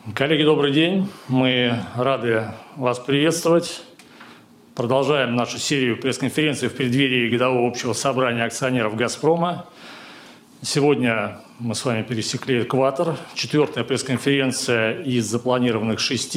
Коллеги, добрый день. Мы рады вас приветствовать. Продолжаем нашу серию пресс-конференций в преддверии годового общего собрания акционеров «Газпрома». Сегодня мы с вами пересекли экватор. 4-я пресс-конференция из запланированных 6.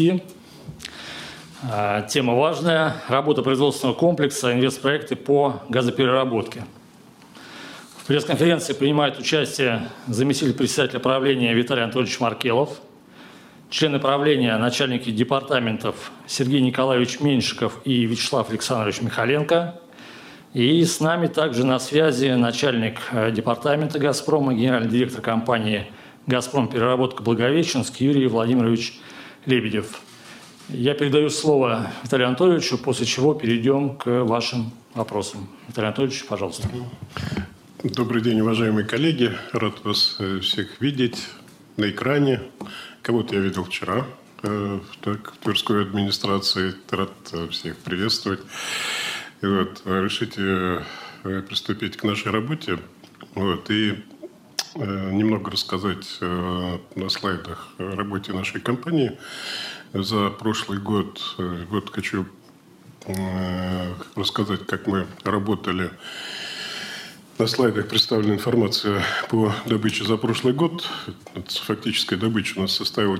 Тема важная. Работа производственного комплекса, инвестпроекты по газопереработке. В пресс-конференции принимает участие заместитель председателя правления Виталий Анатольевич Маркелов, члены правления, начальники департаментов Сергей Николаевич Меньшиков и Вячеслав Александрович Михаленко. И с нами также на связи начальник департамента «Газпрома», генеральный директор компании «Газпром Переработка Благовещенск» Юрий Владимирович Лебедев. Я передаю слово Виталию Анатольевичу, после чего перейдем к вашим вопросам. Виталий Анатольевич, пожалуйста. Добрый день, уважаемые коллеги. Рад вас всех видеть на экране. Кого-то я видел вчера в Тверской администрации. Рад всех приветствовать. И решите приступить к нашей работе. И немного рассказать на слайдах о работе нашей компании. За прошлый год хочу рассказать, как мы работали. На слайдах представлена информация по добыче за прошлый год. Фактическая добыча у нас составила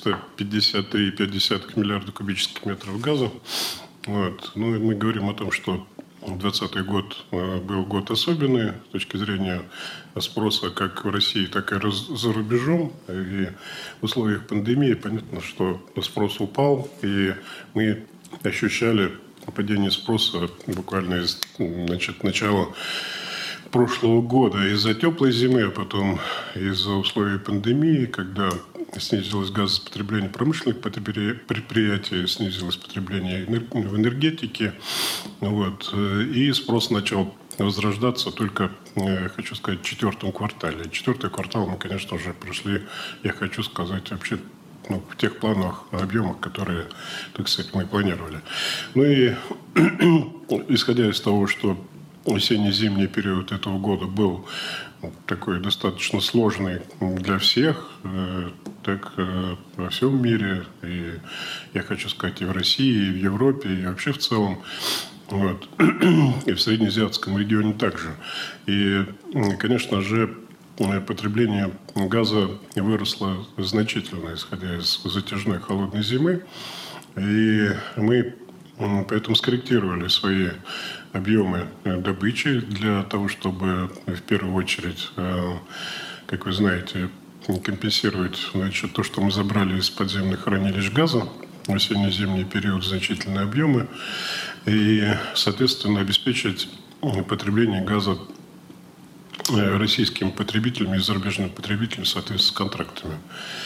453,5 миллиарда кубических метров газа. Ну, и мы говорим о том, что 2020 год был год особенный с точки зрения спроса как в России, так и за рубежом. И в условиях пандемии понятно, что спрос упал, и мы ощущали падение спроса буквально с начала прошлого года из-за теплой зимы, а потом из-за условий пандемии, когда снизилось газопотребление промышленных предприятий, снизилось потребление в энергетике. И спрос начал возрождаться только, хочу сказать, в 4-м квартале. 4-й квартал мы, конечно, уже прошли, я хочу сказать, вообще в тех планах, объемах, которые, так сказать, мы планировали. Ну и исходя из того, что осенне-зимний период этого года был такой достаточно сложный для всех, так во всем мире, и я хочу сказать, и в России, и в Европе, и вообще в целом, и в среднеазиатском регионе также. И, конечно же, потребление газа выросло значительно, исходя из затяжной холодной зимы, и мы поэтому скорректировали свои объемы добычи для того, чтобы в первую очередь, как вы знаете, компенсировать то, что мы забрали из подземных хранилищ газа в осенне-зимний период, значительные объемы, и, соответственно, обеспечить потребление газа российскими потребителями и зарубежными потребителями в соответствии с контрактами.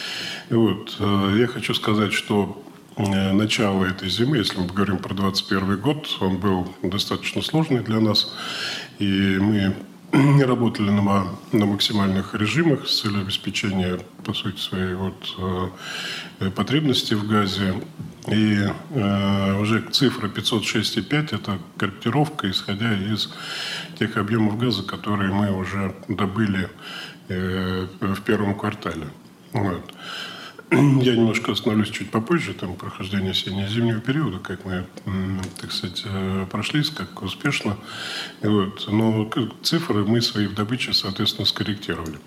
Я хочу сказать, что начало этой зимы, если мы говорим про 2021 год, он был достаточно сложный для нас. И мы работали на максимальных режимах с целью обеспечения, по сути, своей потребности в газе. И уже цифра 506,5 – это корректировка, исходя из тех объемов газа, которые мы уже добыли в первом квартале. Я немножко остановлюсь чуть попозже, там прохождение осенне-зимнего периода, как мы, так сказать, прошлись, как успешно. Но цифры мы свои в добыче, соответственно, скорректировали.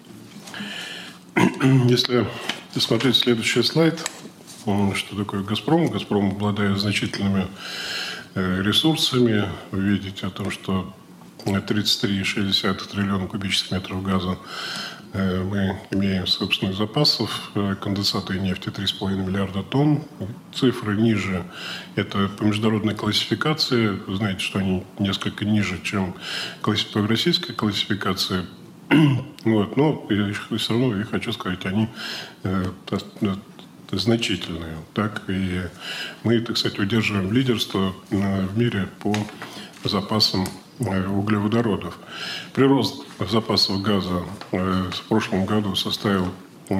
Если смотреть следующий слайд, что такое «Газпром». «Газпром» обладает значительными ресурсами. Вы видите о том, что 33,6 триллиона кубических метров газа мы имеем собственных запасов, конденсата и нефти 3,5 миллиарда тонн. Цифры ниже. Это по международной классификации. Вы знаете, что они несколько ниже, чем по российской классификации. Но все равно, я хочу сказать, они значительные. И мы, так сказать, удерживаем лидерство в мире по запасам углеводородов. Прирост запасов газа в прошлом году составил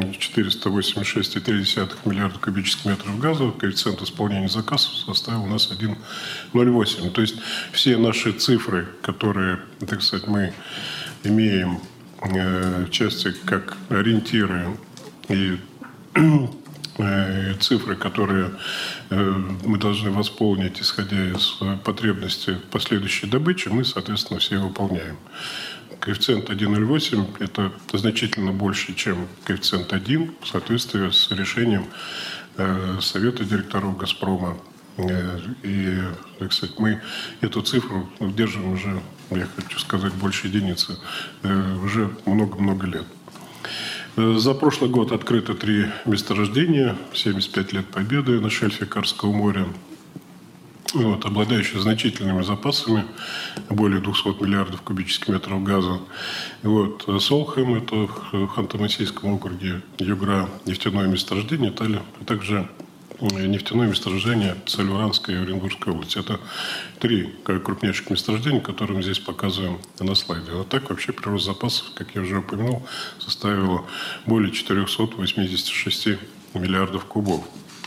486,3 миллиарда кубических метров газа. Коэффициент исполнения заказов составил у нас 1,08. То есть все наши цифры, которые, так сказать, мы имеем в части как ориентиры и цифры, которые мы должны восполнить, исходя из потребностей последующей добычи, мы, соответственно, все выполняем. Коэффициент 1,08 – это значительно больше, чем коэффициент 1 в соответствии с решением Совета директоров «Газпрома». И, так сказать, мы эту цифру держим уже, я хочу сказать, больше единицы, уже много-много лет. За прошлый год открыто 3 месторождения, 75 лет победы на шельфе Карского моря, обладающие значительными запасами, более 200 миллиардов кубических метров газа. Солхем, это в Ханты-Мансийском округе, Югра, нефтяное месторождение, а также нефтяное месторождение Соль-Уранской и Оренбургской области. Это 3 крупнейших месторождения, которые мы здесь показываем на слайде. А так вообще прирост запасов, как я уже упомянул, составила более 486 миллиардов кубов.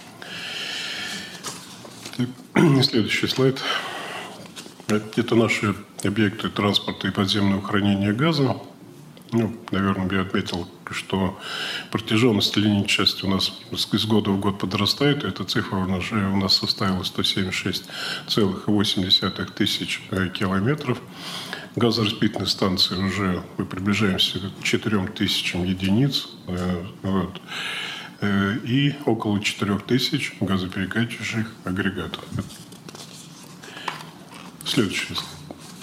Следующий слайд. Это наши объекты транспорта и подземного хранения газа. Наверное, я отметил, что протяженность линейной части у нас из года в год подрастает. Эта цифра у нас составила 176,8 тысяч километров. Газораспределительные станции уже мы приближаемся к 4 тысячам единиц. И около 4 тысяч газоперекачивающих агрегатов. Следующий слайд.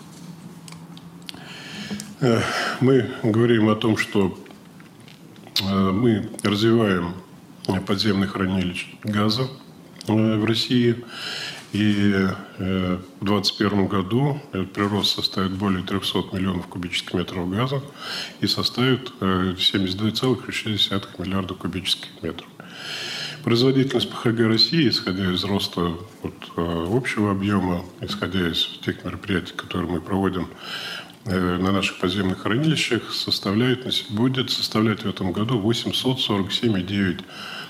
Мы говорим о том, что мы развиваем подземные хранилища газа в России. И в 2021 году этот прирост составит более 300 миллионов кубических метров газа и составит 72,6 миллиарда кубических метров. Производительность ПХГ России, исходя из роста общего объема, исходя из тех мероприятий, которые мы проводим на наших подземных хранилищах, будет составлять в этом году 847,9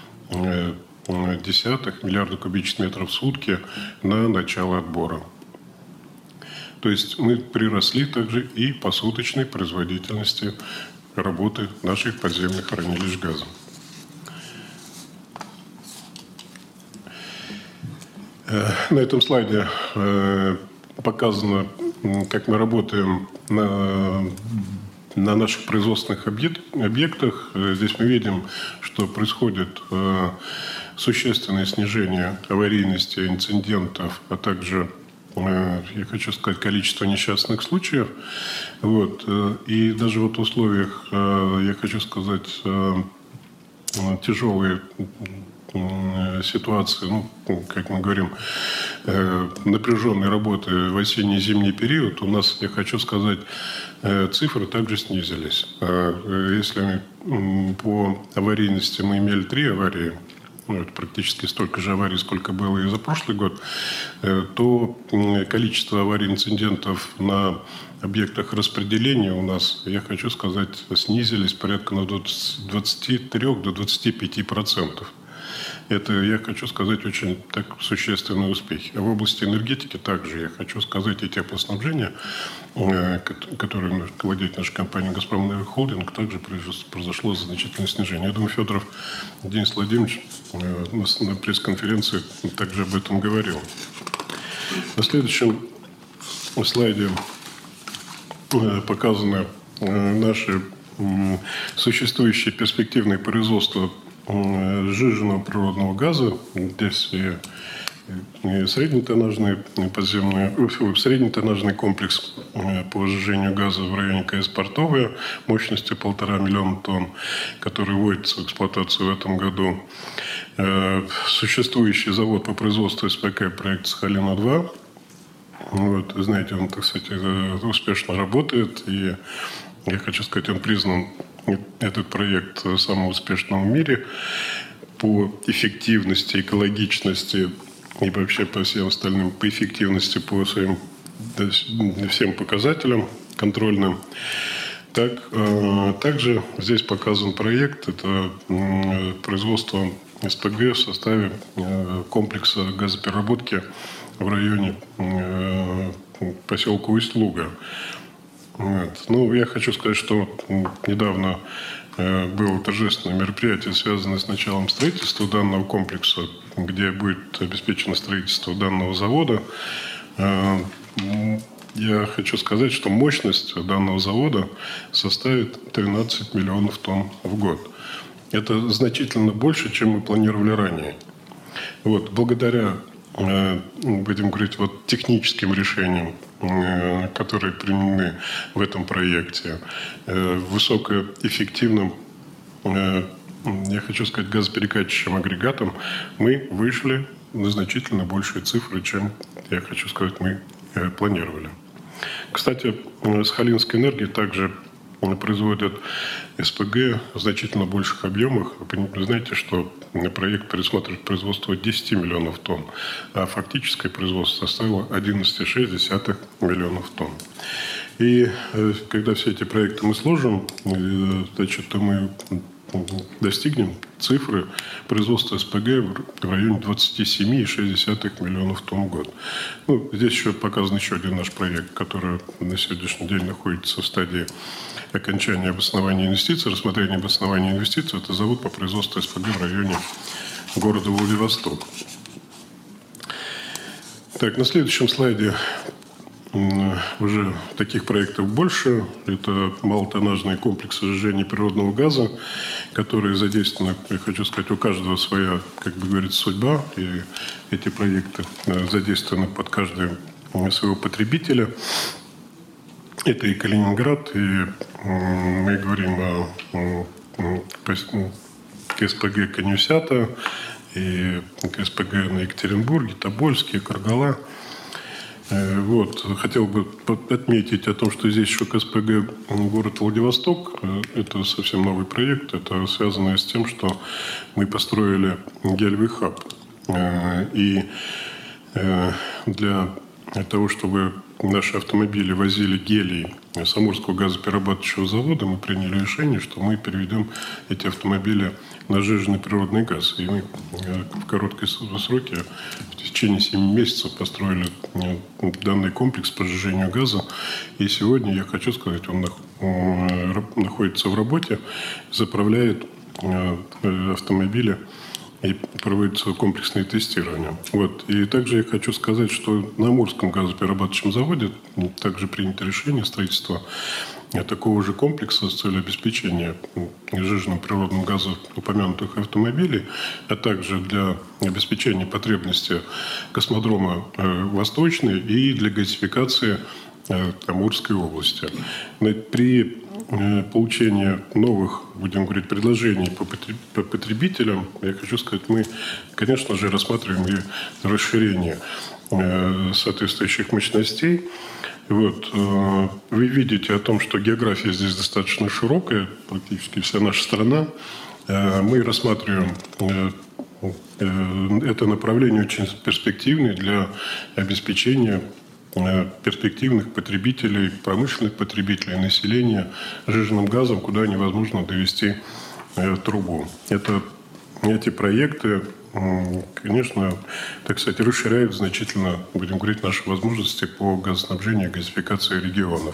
миллиарда кубических метров в сутки на начало отбора. То есть мы приросли также и по суточной производительности работы наших подземных хранилищ газа. На этом слайде показано, как мы работаем на наших производственных объектах. Здесь мы видим, что происходит существенное снижение аварийности, инцидентов, а также, я хочу сказать, количество несчастных случаев. И даже в условиях, я хочу сказать, тяжелые ситуации, как мы говорим, напряженной работы в осенне-зимний период, у нас, я хочу сказать, цифры также снизились. Если по аварийности мы имели 3 аварии, это практически столько же аварий, сколько было и за прошлый год, то количество аварий, инцидентов на объектах распределения у нас, я хочу сказать, снизились порядка на 23 до 25%. Это, я хочу сказать, очень так существенный успех. А в области энергетики также, я хочу сказать, и теплоснабжения, которым владеет наша компания «Газпром Холдинг», также произошло значительное снижение. Я думаю, Федоров Денис Владимирович на пресс-конференции также об этом говорил. На следующем слайде показаны наши существующие перспективные производства сжиженного природного газа. Здесь и среднетоннажный среднетоннажный комплекс по сжижению газа в районе КС «Портовая» мощностью 1,5 миллиона тонн, который вводится в эксплуатацию в этом году. Существующий завод по производству СПК проект «Сахалина-2». Знаете, он, так сказать, успешно работает, и я хочу сказать, он признан, этот проект, самым успешным в мире по эффективности, экологичности и вообще по всем остальным, по эффективности, по своим всем показателям контрольным. Также здесь показан проект, это производство СПГ в составе комплекса газопереработки в районе поселка Усть-Луга. Я хочу сказать, что недавно было торжественное мероприятие, связанное с началом строительства данного комплекса, где будет обеспечено строительство данного завода. Я хочу сказать, что мощность данного завода составит 13 миллионов тонн в год. Это значительно больше, чем мы планировали ранее. Вот, благодаря, будем говорить, вот, техническим решениям, которые применены в этом проекте, высокоэффективным, я хочу сказать, газоперекачивающим агрегатом, мы вышли на значительно большие цифры, чем, я хочу сказать, мы планировали. Кстати, Сахалинская энергия также производит СПГ в значительно больших объемах. Вы знаете, что проект предусматривает производство 10 миллионов тонн, а фактическое производство составило 11,6 миллионов тонн. И когда все эти проекты мы сложим, значит, то мы достигнем цифры производства СПГ в районе 27,6 миллионов тонн в год. Ну, здесь еще показан еще один наш проект, который на сегодняшний день находится в стадии окончания обоснования инвестиций, рассмотрения обоснования инвестиций. Это завод по производству СПГ в районе города Владивосток. Так, на следующем слайде уже таких проектов больше. Это малотоннажные комплексы сжижения природного газа, которые задействованы, я хочу сказать, у каждого своя, как бы говорится, судьба. И эти проекты задействованы под каждого своего потребителя. Это и Калининград, и мы говорим о КСПГ Конюсята, и КСПГ на Екатеринбурге, Тобольске, Каргала. Вот. Хотел бы отметить о том, что здесь еще КСПГ город Владивосток. Это совсем новый проект. Это связано с тем, что мы построили гелевый хаб. И для того, чтобы наши автомобили возили гелий с Амурского газоперерабатывающего завода, мы приняли решение, что мы переведем эти автомобили на сжиженный природный газ. И мы в короткие сроки, в течение 7 месяцев, построили данный комплекс по сжижению газа. И сегодня, я хочу сказать, он находится в работе, заправляет автомобили и проводится комплексное тестирование. Вот. И также я хочу сказать, что на Амурском газоперерабатывающем заводе также принято решение строительства такого же комплекса с целью обеспечения сжиженным природным газом упомянутых автомобилей, а также для обеспечения потребности космодрома Восточный и для газификации Амурской области. При получении новых, будем говорить, предложений по потребителям, я хочу сказать, мы, конечно же, рассматриваем и расширение соответствующих мощностей. Вот. Вы видите о том, что география здесь достаточно широкая, практически вся наша страна. Мы рассматриваем это направление очень перспективное для обеспечения перспективных потребителей, промышленных потребителей, населения сжиженным газом, куда невозможно довести трубу. Эти проекты, конечно, так сказать, расширяют значительно, будем говорить, наши возможности по газоснабжению и газификации регионов.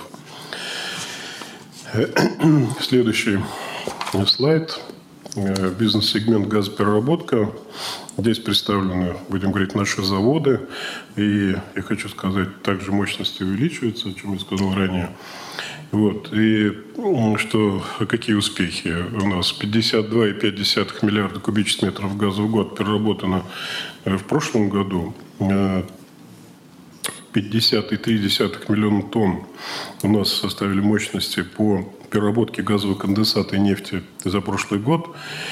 Следующий слайд. Бизнес-сегмент газопереработка. Здесь представлены, будем говорить, наши заводы. И я хочу сказать, также мощности увеличиваются, о чем я сказал ранее. Вот. И что, какие успехи у нас? 52,5 миллиарда кубических метров газа в год переработано в прошлом году. 50,3 миллиона тонн у нас составили мощности по переработке газового конденсата и нефти за прошлый год.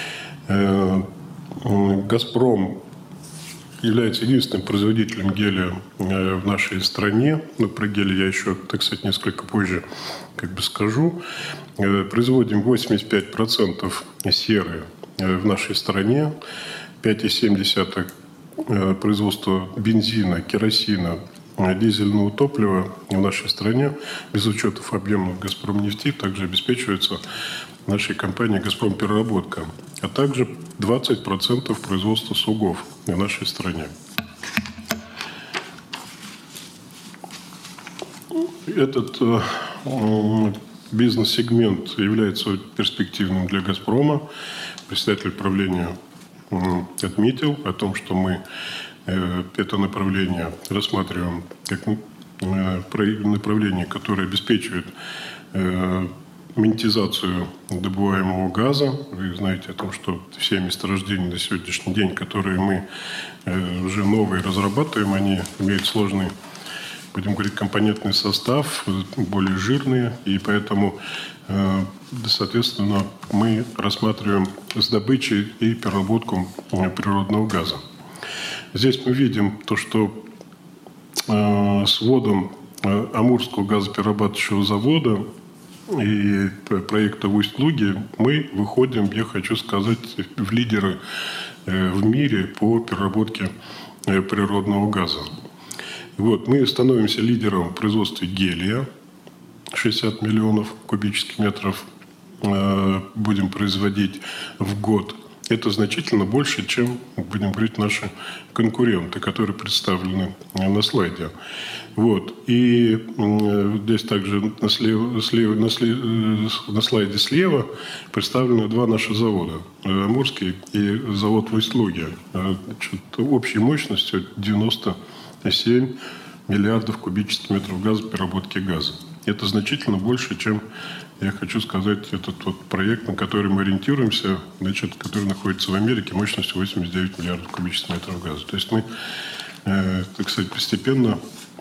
«Газпром» является единственным производителем гелия в нашей стране. Но про гелий я еще, так сказать, несколько позже скажу. Производим 85% серы в нашей стране, 5,7% производства бензина, керосина, дизельного топлива в нашей стране, без учета объемов «Газпромнефти», также обеспечивается нашей компанией «Газпром Переработка», а также 20% производства СУГов в нашей стране. Этот бизнес-сегмент является перспективным для «Газпрома». Председатель правления отметил о том, что мы это направление рассматриваем как направление, которое обеспечивает монетизацию добываемого газа. Вы знаете о том, что все месторождения на сегодняшний день, которые мы уже новые разрабатываем, они имеют сложный, будем говорить, компонентный состав, более жирные, и поэтому, соответственно, мы рассматриваем с добычей и переработку природного газа. Здесь мы видим то, что с вводом Амурского газоперерабатывающего завода и проекта в Усть-Луге мы выходим, я хочу сказать, в лидеры в мире по переработке природного газа. Вот, мы становимся лидером в производстве гелия. 60 миллионов кубических метров будем производить в год. Это значительно больше, чем, будем говорить, наши конкуренты, которые представлены на слайде. Вот. И здесь также на слайде слева представлены два наших завода. Амурский и завод в Усть-Луге. Общей мощностью 97 миллиардов кубических метров газа переработки газа. Это значительно больше, чем, я хочу сказать, этот вот проект, на который мы ориентируемся, значит, который находится в Америке, мощностью 89 миллиардов кубических метров газа. То есть мы, так сказать, постепенно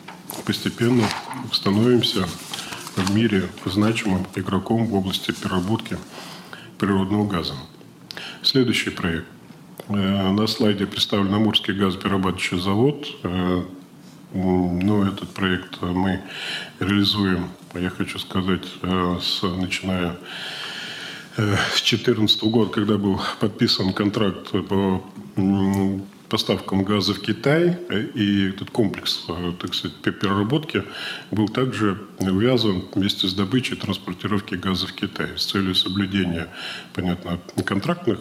становимся в мире значимым игроком в области переработки природного газа. Следующий проект. На слайде представлен Амурский газоперерабатывающий завод. Но этот проект мы реализуем, я хочу сказать, начиная с 2014 года, когда был подписан контракт по поставкам газа в Китай, и этот комплекс, так сказать, переработки был также увязан вместе с добычей и транспортировкой газа в Китай с целью соблюдения, понятно, контрактного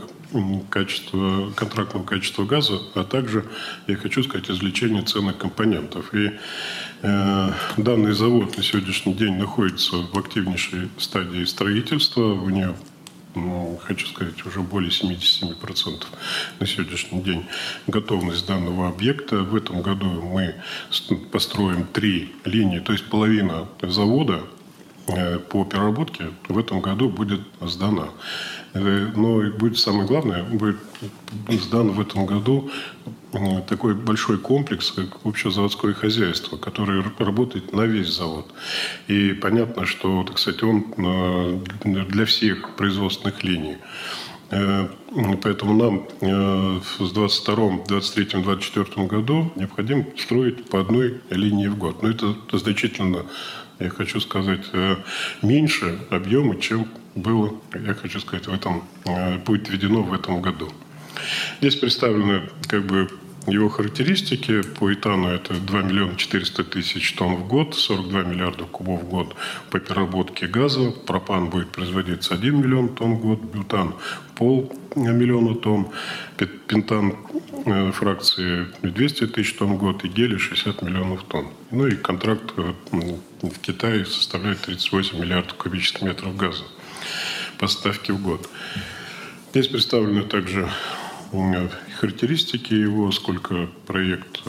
качества газа, а также, я хочу сказать, извлечения ценных компонентов. И данный завод на сегодняшний день находится в активнейшей стадии строительства. У нее, хочу сказать, уже более 77% на сегодняшний день готовность данного объекта. В этом году мы построим 3 линии, то есть половина завода по переработке в этом году будет сдана. Но будет самое главное, будет сдан в этом году такой большой комплекс, как общезаводское хозяйство, которое работает на весь завод. И понятно, что, так сказать, он для всех производственных линий. Поэтому нам в 2022, 2023, 2024 году необходимо строить по одной линии в год. Но это значительно, я хочу сказать, меньше объема, чем было, я хочу сказать, будет введено в этом году. Здесь представлены как бы его характеристики. По этану это 2 миллиона 400 тысяч тонн в год, 42 миллиарда кубов в год по переработке газа. Пропан будет производиться 1 миллион тонн в год, бутан – 500 000 тонн, пентан фракции 200 тысяч тонн в год и гелий 60 миллионов тонн. Ну и контракт в Китае составляет 38 миллиардов кубических метров газа поставки в год. Здесь представлены также характеристики его, сколько проект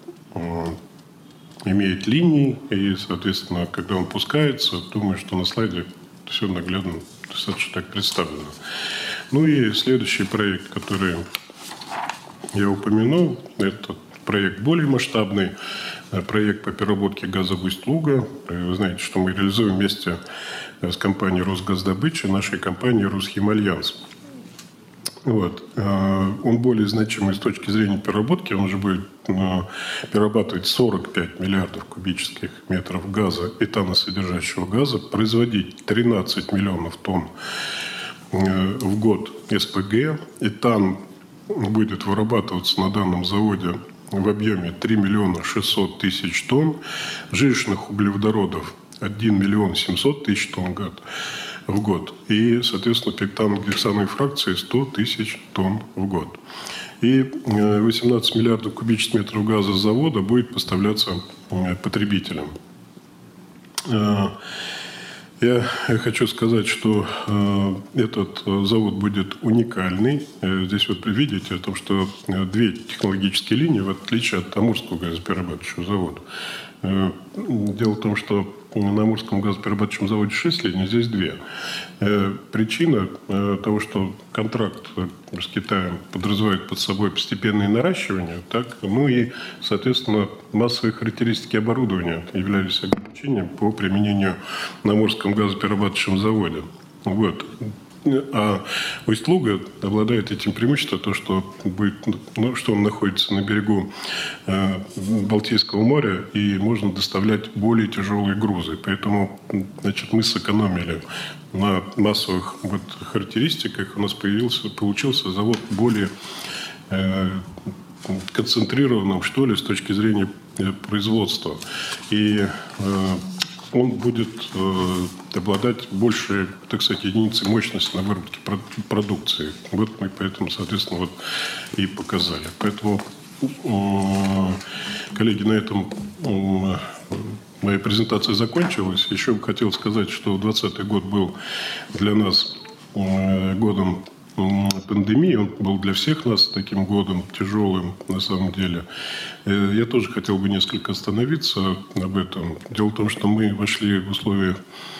имеет линий, и, соответственно, когда он пускается, думаю, что на слайде все наглядно достаточно так представлено. Ну и следующий проект, который я упомянул, это проект более масштабный, проект по переработке газа в Усть-Луга. Вы знаете, что мы реализуем вместе с компанией «Росгаздобыча», нашей компанией «Русхимальянс». Вот. Он более значимый с точки зрения переработки. Он уже будет перерабатывать 45 миллиардов кубических метров газа, этаносодержащего газа, производить 13 миллионов тонн в год СПГ. Этан будет вырабатываться на данном заводе в объеме 3 миллиона 600 тысяч тонн, жирных углеводородов 1 миллион 700 тысяч тонн в год. И, соответственно, пектан-гексановой фракции 100 тысяч тонн в год. И 18 миллиардов кубических метров газа с завода будет поставляться потребителям. Я хочу сказать, что этот завод будет уникальный. Здесь вот вы видите о том, что две технологические линии, в отличие от Амурского газоперерабатывающего завода. Дело в том, что на Амурском газоперерабатывающем заводе 6 линий, здесь 2. Причина того, что контракт с Китаем подразумевает под собой постепенное наращивание, так, ну и, соответственно, массовые характеристики оборудования являлись ограничением по применению на Амурском газоперерабатывающем заводе. Вот. А Усть-Луга обладает этим преимуществом, то, что, что он находится на берегу Балтийского моря, и можно доставлять более тяжелые грузы. Поэтому, значит, мы сэкономили на массовых характеристиках. У нас получился завод более концентрированным, что ли, с точки зрения производства. И он будет обладать большей, так сказать, единицей мощности на выработке продукции. Вот мы поэтому, соответственно, вот и показали. Поэтому, коллеги, на этом моя презентация закончилась. Еще бы хотел сказать, что 2020 год был для нас годом пандемии, он был для всех нас таким годом тяжелым на самом деле. Я тоже хотел бы несколько остановиться об этом. Дело в том, что мы вошли в условия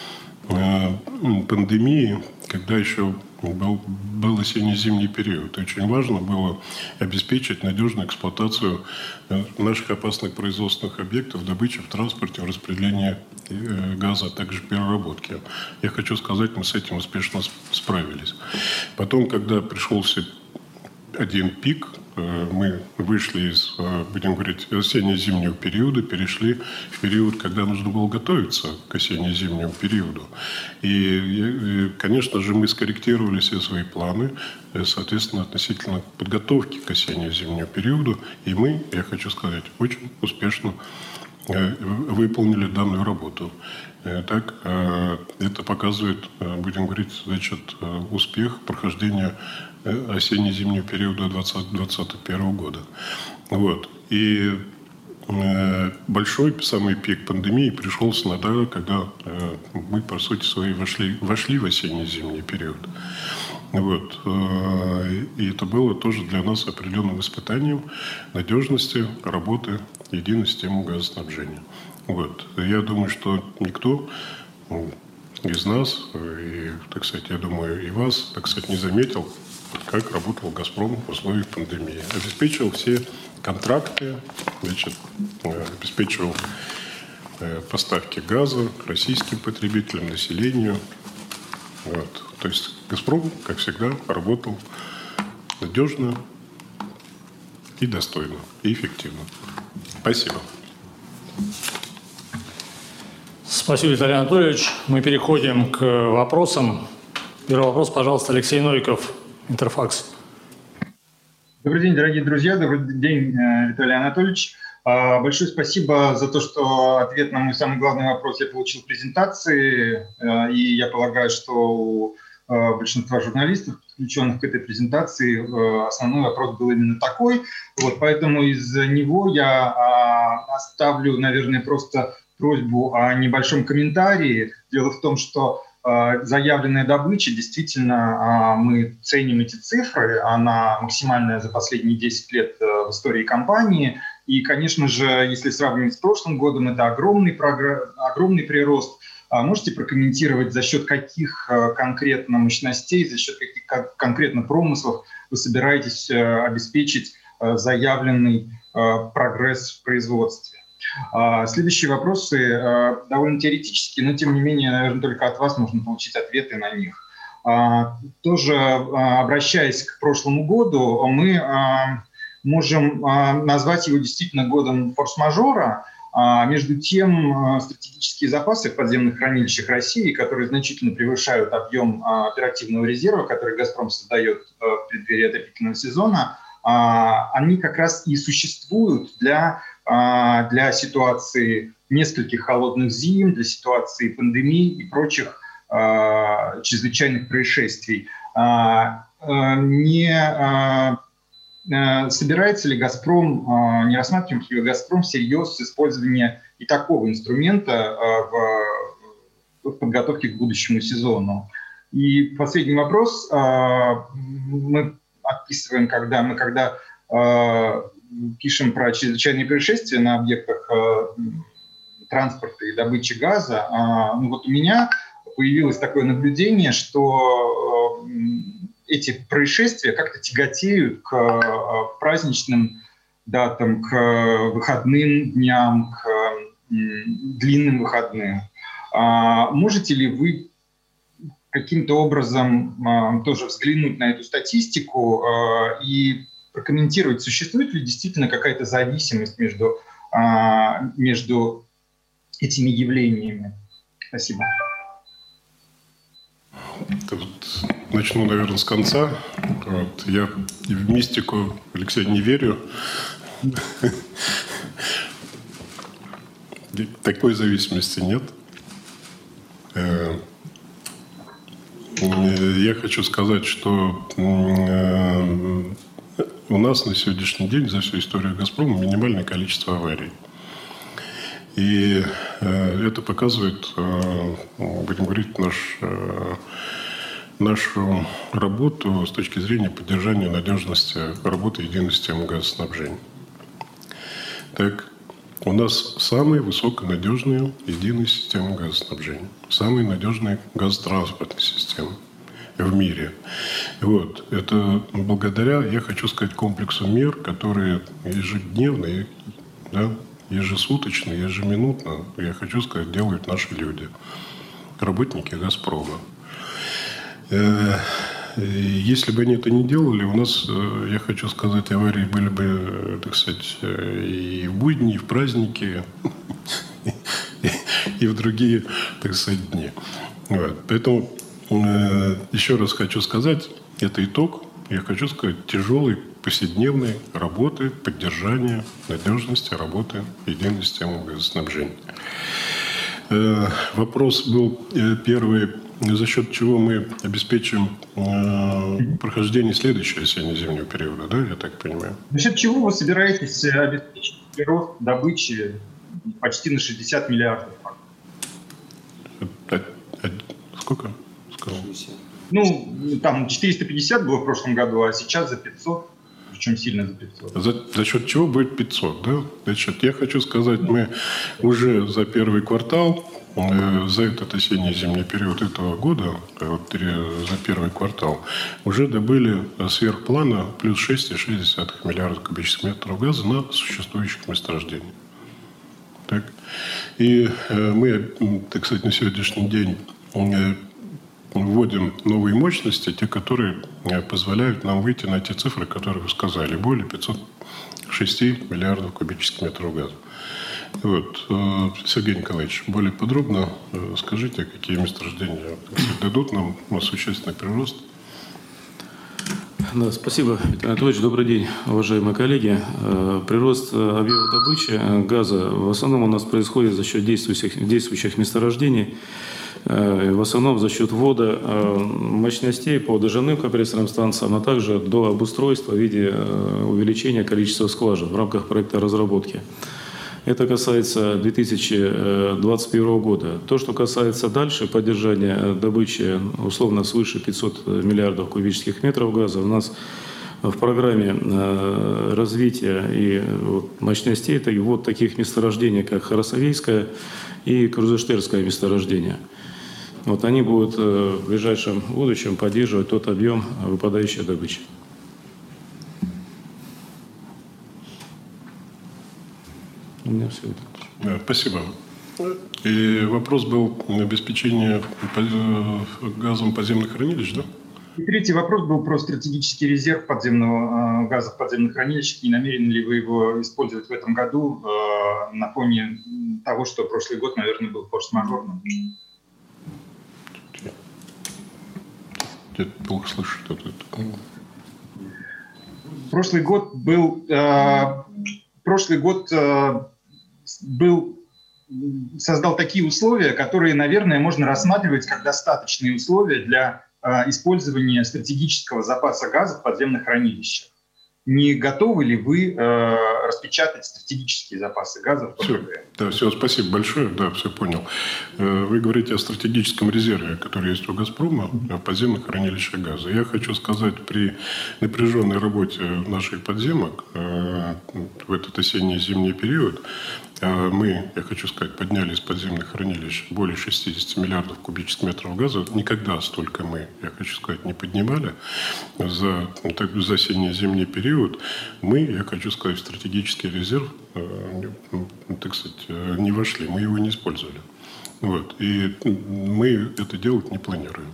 пандемии, когда еще был осенне-зимний период. И очень важно было обеспечить надежную эксплуатацию наших опасных производственных объектов, добычи, в транспорте, в распределении газа, а также переработки. Я хочу сказать, мы с этим успешно справились. Потом, когда пришелся один пик, мы вышли из, будем говорить, осенне-зимнего периода, перешли в период, когда нужно было готовиться к осенне-зимнему периоду. И, конечно же, мы скорректировали все свои планы, соответственно, относительно подготовки к осенне-зимнему периоду. И мы, я хочу сказать, очень успешно выполнили данную работу. Так, это показывает, будем говорить, значит, успех прохождения осенне-зимнего периода 2021 года. Вот. И большой самый пик пандемии пришелся на то, когда мы, по сути своей, вошли в осенне-зимний период. Вот. И это было тоже для нас определенным испытанием надежности работы единой системы газоснабжения. Вот. Я думаю, что никто из нас, и, так сказать, я думаю, и вас, так сказать, не заметил, как работал «Газпром» в условиях пандемии. Обеспечивал все контракты, значит, обеспечивал поставки газа российским потребителям, населению. Вот. То есть «Газпром», как всегда, работал надежно и достойно, и эффективно. Спасибо. Спасибо, Виталий Анатольевич. Мы переходим к вопросам. Первый вопрос, пожалуйста, Алексей Новиков, Интерфакс. Добрый день, дорогие друзья. Добрый день, Виталий Анатольевич. Большое спасибо за то, что ответ на мой самый главный вопрос я получил в презентации. И я полагаю, что у большинства журналистов, подключенных к этой презентации, основной вопрос был именно такой. Вот, поэтому из него я оставлю, наверное, просто просьбу о небольшом комментарии. Дело в том, что заявленная добыча, действительно, мы ценим эти цифры, она максимальная за последние 10 лет в истории компании. И, конечно же, если сравнивать с прошлым годом, это огромный прирост. Можете прокомментировать, за счет каких конкретно мощностей, за счет каких конкретно промыслов вы собираетесь обеспечить заявленный прогресс в производстве? Следующие вопросы довольно теоретические, но тем не менее, наверное, только от вас можно получить ответы на них. Тоже обращаясь к прошлому году, мы можем назвать его действительно годом форс-мажора. Между тем, стратегические запасы в подземных хранилищах России, которые значительно превышают объем оперативного резерва, который «Газпром» создает в преддверии отопительного сезона, они как раз и существуют для ситуации нескольких холодных зим, для ситуации пандемии и прочих чрезвычайных происшествий. Собирается ли «Газпром», не рассматривает ли «Газпром» всерьез использование и такого инструмента в подготовке к будущему сезону. И последний вопрос. Мы описываем, когда пишем про чрезвычайные происшествия на объектах транспорта и добычи газа. Ну вот у меня появилось такое наблюдение, что эти происшествия как-то тяготеют к праздничным датам, к выходным дням, к длинным выходным. Можете ли вы каким-то образом тоже взглянуть на эту статистику и прокомментировать, существует ли действительно какая-то зависимость между этими явлениями? Спасибо. Начну, наверное, с конца. Вот. Я в мистику, Алексей, не верю. Такой зависимости нет. Я хочу сказать, что у нас на сегодняшний день за всю историю «Газпрома» минимальное количество аварий. И это показывает, будем говорить, нашу работу с точки зрения поддержания надежности работы единой системы газоснабжения. Так, у нас самая высоконадежная единая система газоснабжения, самая надежная газотранспортная система в мире. Вот. Это благодаря, я хочу сказать, комплексу мер, которые ежедневно, да, ежесуточно, ежеминутно, я хочу сказать, делают наши люди, работники «Газпрома». Если бы они это не делали, у нас, я хочу сказать, аварии были бы, так сказать, и в будни, и в праздники, и в другие, так сказать, дни. Вот. Поэтому еще раз хочу сказать, это итог, я хочу сказать, тяжелой повседневной работы, поддержания надежности работы единой системы газоснабжения. Вопрос был первый, за счет чего мы обеспечим прохождение следующего осенне-зимнего периода, да, я так понимаю? За счет чего вы собираетесь обеспечить рост добычи почти на 60 миллиардов? Сколько? Ну, там 450 было в прошлом году, а сейчас за 500, причем сильно за 500. За счет чего будет 500, да? Значит, я хочу сказать, мы уже за первый квартал, за этот осенне-зимний период этого года, вот, за первый квартал, уже добыли сверх плана плюс 6,6 миллиардов кубических метров газа на существующих месторождениях. Так. И мы, так сказать, на сегодняшний день вводим новые мощности, те, которые позволяют нам выйти на те цифры, которые вы сказали, более 506 миллиардов кубических метров газа. Вот. Сергей Николаевич, более подробно скажите, какие месторождения дадут нам существенный прирост? Да, спасибо, Виталий Анатольевич. Добрый день, уважаемые коллеги. Прирост объема добычи газа в основном у нас происходит за счет действующих месторождений. В основном за счет ввода мощностей по дождевым компрессорным станциям, а также до обустройства в виде увеличения количества скважин в рамках проекта разработки. Это касается 2021 года. То, что касается дальше поддержания добычи условно свыше 500 миллиардов кубических метров газа, у нас в программе развития и мощностей это вот таких месторождений, как Харасовейское и Крузештерское месторождение. Вот они будут в ближайшем будущем поддерживать тот объем выпадающей добычи. У меня все. Да, спасибо. И вопрос был обеспечение газом подземных хранилищ, да? И третий вопрос был про стратегический резерв подземного газа в подземных хранилищах. Не намерены ли вы его использовать в этом году на фоне того, что прошлый год, наверное, был форс-мажорным? Я плохо слышу что-то. Прошлый год создал такие условия, которые, наверное, можно рассматривать как достаточные условия для использования стратегического запаса газа в подземных хранилищах. не готовы ли вы распечатать стратегические запасы газа в ПХГ? Да, все, спасибо большое, да, все понял. Вы говорите о стратегическом резерве, который есть у «Газпрома» в подземных хранилищах газа. Я хочу сказать, при напряженной работе наших подземок в этот осенне-зимний период мы, я хочу сказать, подняли из подземных хранилищ более 60 миллиардов кубических метров газа. Никогда столько мы, я хочу сказать, не поднимали. За осенне-зимний период мы, я хочу сказать, в стратегический резерв, так сказать, не вошли. Мы его не использовали. Вот. И мы это делать не планируем.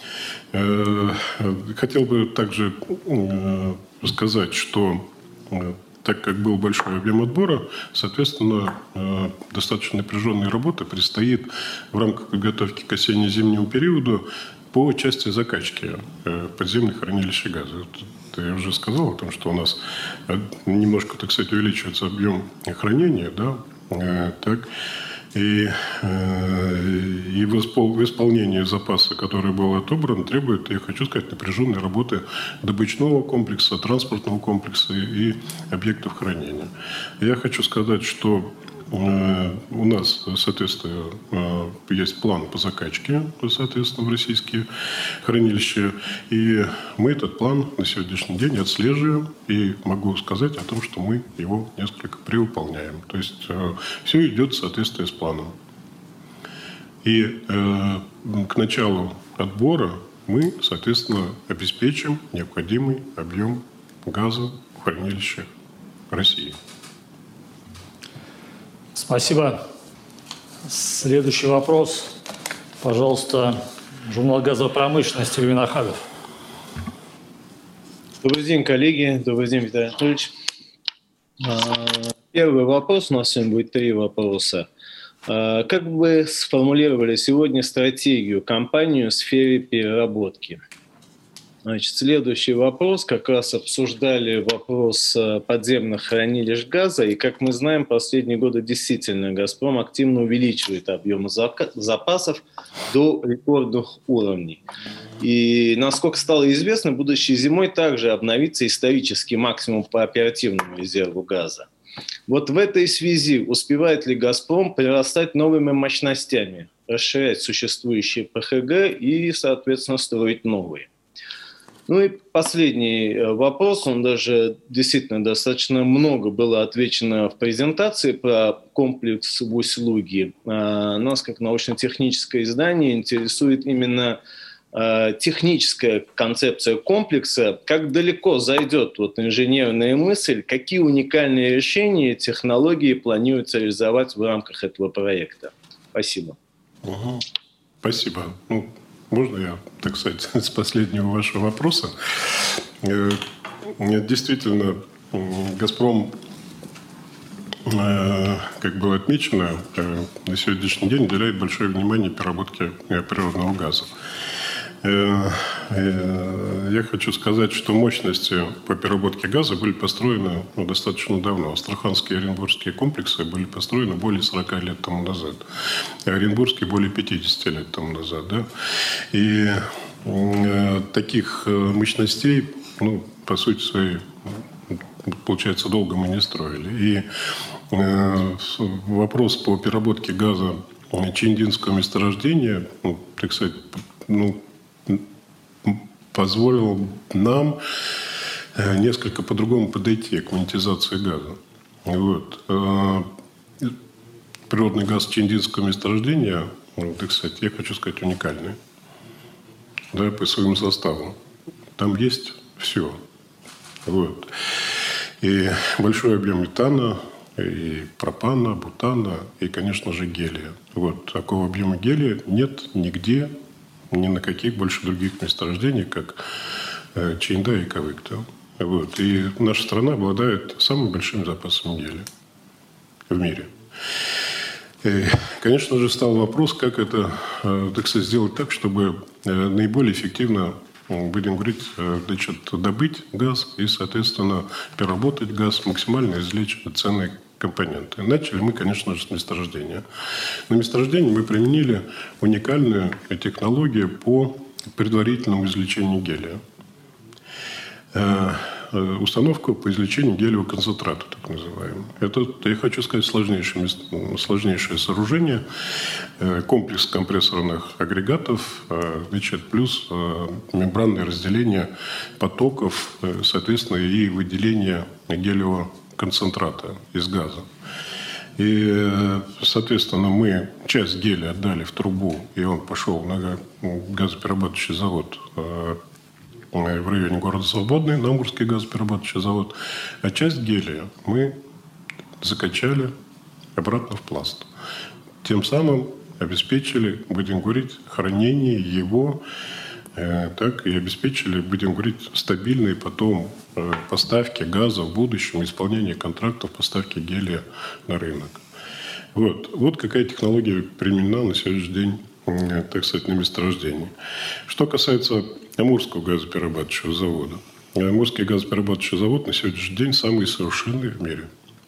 Хотел бы также сказать, что так как был большой объем отбора, соответственно, достаточно напряженная работа предстоит в рамках подготовки к осенне-зимнему периоду по части закачки подземных хранилищ газа. Я уже сказал о том, что у нас немножко, так сказать, увеличивается объем хранения, да, так. И в исполнении запаса, который был отобран, требует, я хочу сказать, напряженной работы добычного комплекса, транспортного комплекса и объектов хранения. Я хочу сказать, что у нас, соответственно, есть план по закачке, соответственно, в российские хранилища. И мы этот план на сегодняшний день отслеживаем. И могу сказать о том, что мы его несколько перевыполняем. То есть все идет в соответствии с планом. И к началу отбора мы, соответственно, обеспечим необходимый объем газа в хранилищах России. Спасибо. Следующий вопрос. Пожалуйста, журнал «Газовая промышленность» Ильвин Ахадов. Добрый день, коллеги. Добрый день, Виталий Анатольевич. Первый вопрос. У нас сегодня будет 3 вопроса. Как бы вы сформулировали сегодня стратегию компании в сфере переработки? Значит, следующий вопрос. Как раз обсуждали вопрос подземных хранилищ газа. И, как мы знаем, последние годы действительно «Газпром» активно увеличивает объемы запасов до рекордных уровней. И, насколько стало известно, будущей зимой также обновится исторический максимум по оперативному резерву газа. Вот в этой связи успевает ли «Газпром» прирастать новыми мощностями, расширять существующие ПХГ и, соответственно, строить новые? Ну и последний вопрос, он даже действительно достаточно много было отвечено в презентации про комплекс в услуги. Нас, как научно-техническое издание, интересует именно техническая концепция комплекса, как далеко зайдет вот инженерная мысль, какие уникальные решения, технологии планируется реализовать в рамках этого проекта. Спасибо. Спасибо. Можно я, так сказать, с последнего вашего вопроса? Действительно, «Газпром», как было отмечено, на сегодняшний день уделяет большое внимание переработке природного газа. Я хочу сказать, что мощности по переработке газа были построены достаточно давно. Астраханские и оренбургские комплексы были построены более 40 лет тому назад. А оренбургские более 50 лет тому назад. Да? И таких мощностей, по сути своей, получается, долго мы не строили. И вопрос по переработке газа Чиндинского месторождения, так сказать, позволил нам несколько по-другому подойти к монетизации газа. Вот. Природный газ Чиндинского месторождения, так сказать, я хочу сказать, уникальный. Да, по своему составу. Там есть все. Вот. И большой объем метана, и пропана, бутана, и, конечно же, гелия. Вот. Такого объема гелия нет нигде, ни на каких больше других месторождениях, как Чинда и Кавыкта. Вот. И наша страна обладает самым большим запасом гелия в мире. И, конечно же, стал вопрос, как это, так сказать, сделать так, чтобы наиболее эффективно, будем говорить, значит, добыть газ и, соответственно, переработать газ, максимально извлечь ценные компоненты. Начали мы, конечно же, с месторождения. На месторождении мы применили уникальную технологию по предварительному извлечению гелия. установку по извлечению гелевого концентрата, так называемого. Это, я хочу сказать, сложнейшее сооружение, комплекс компрессорных агрегатов, значит, плюс мембранное разделение потоков, соответственно, и выделение гелевого концентрата из газа. И, соответственно, мы часть гелия отдали в трубу, и он пошел на газоперерабатывающий завод в районе города Свободный, на Амурский газоперерабатывающий завод. А часть гелия мы закачали обратно в пласт. Тем самым обеспечили, будем говорить, хранение его, так и обеспечили, будем говорить, стабильные потом поставки газа в будущем, исполнение контрактов поставки гелия на рынок. Вот какая технология применена на сегодняшний день, так сказать, на месторождении. Что касается Амурского газоперерабатывающего завода. Амурский газоперерабатывающий завод на сегодняшний день самый совершенный в мире.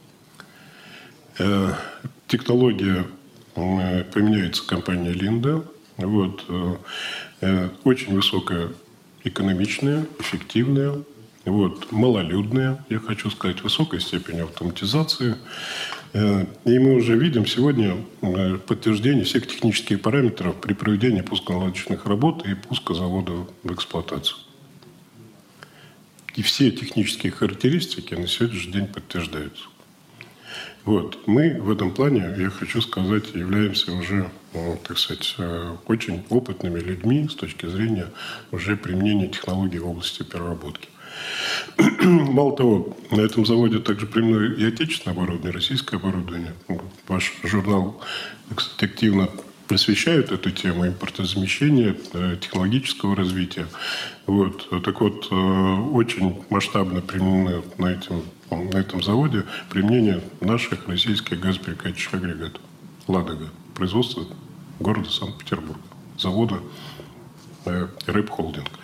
Технология применяется компанией Линда. Очень высокая, экономичная, эффективная, малолюдная, я хочу сказать, высокой степени автоматизации. И мы уже видим сегодня подтверждение всех технических параметров при проведении пусконаладочных работ и пуска завода в эксплуатацию. И все технические характеристики на сегодняшний день подтверждаются. Мы в этом плане, я хочу сказать, являемся уже, так сказать, очень опытными людьми с точки зрения уже применения технологий в области переработки. Мало того, на этом заводе также применено и отечественное оборудование, и российское оборудование. Ваш журнал, кстати, активно освещает эту тему импортозамещения, технологического развития. Очень масштабно применено на этом заводе применение наших российских газоперекачивающих агрегатов. «Ладога». Производство города Санкт-Петербурга. Завода «Рэп-холдинг».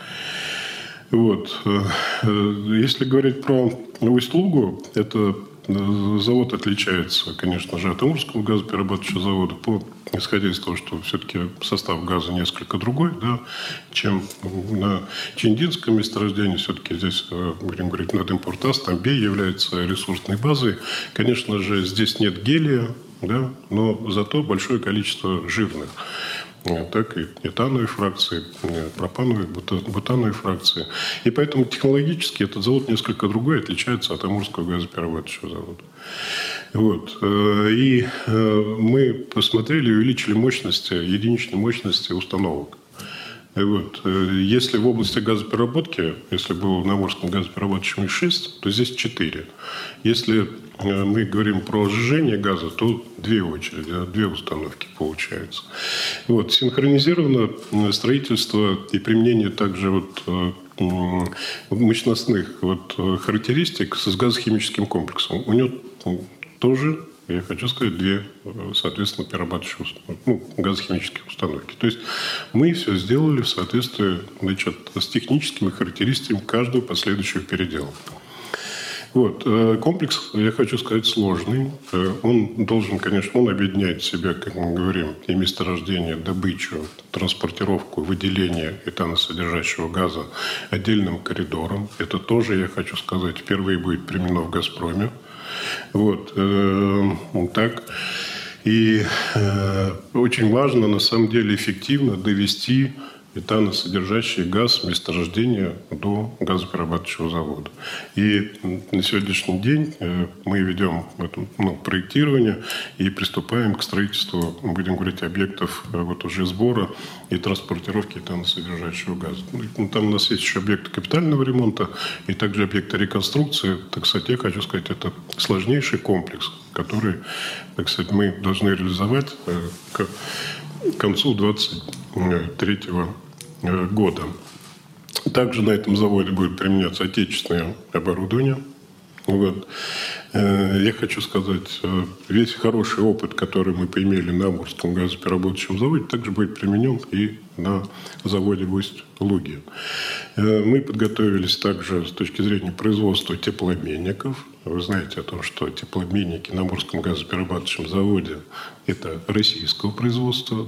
Если говорить про Усть-Лугу, это завод отличается, конечно же, от Амурского газоперерабатывающего завода, исходя из того, что все-таки состав газа несколько другой, чем на Чиндинском месторождении. Все-таки здесь, будем говорить, Надымпортаз, Тамбей является ресурсной базой. Конечно же, здесь нет гелия, но зато большое количество жирных. Так и этановой фракции, пропановой, бутановой фракции. И поэтому технологически этот завод несколько другой, отличается от Амурского газоперерабатывающего завода. И мы посмотрели и увеличили мощности, единичные мощности установок. Если в области газопереработки, если было на Амурском газоперерабатывающем 6, то здесь 4. Если мы говорим про сжижение газа, то 2 очереди, 2 установки получается. Синхронизировано строительство и применение также мощностных характеристик с газохимическим комплексом. У него тоже, я хочу сказать, 2, соответственно, перерабатывающие газохимические установки. То есть мы все сделали в соответствии, с техническими характеристиками каждого последующего передела. Комплекс, я хочу сказать, сложный. Он должен, конечно, он объединяет в себя, как мы говорим, и месторождение, добычу, транспортировку, выделение этаносодержащего газа отдельным коридором. Это тоже, я хочу сказать, впервые будет применено в «Газпроме». Так. И очень важно, на самом деле, эффективно довести этаносодержащий газ месторождения до газоперерабатывающего завода. И на сегодняшний день мы ведем проектирование и приступаем к строительству, будем говорить, объектов уже сбора и транспортировки этаносодержащего газа. Там у нас есть еще объекты капитального ремонта и также объекты реконструкции. Так сказать, я хочу сказать, это сложнейший комплекс, который, так сказать, мы должны реализовать к концу 2023 года. Также на этом заводе будет применяться отечественное оборудование. Я хочу сказать, весь хороший опыт, который мы поимели на Амурском газоперерабатывающем заводе, также будет применен и на заводе в Усть-Луге. Мы подготовились также с точки зрения производства теплообменников. Вы знаете о том, что теплообменники на Амурском газоперерабатывающем заводе – это российского производства,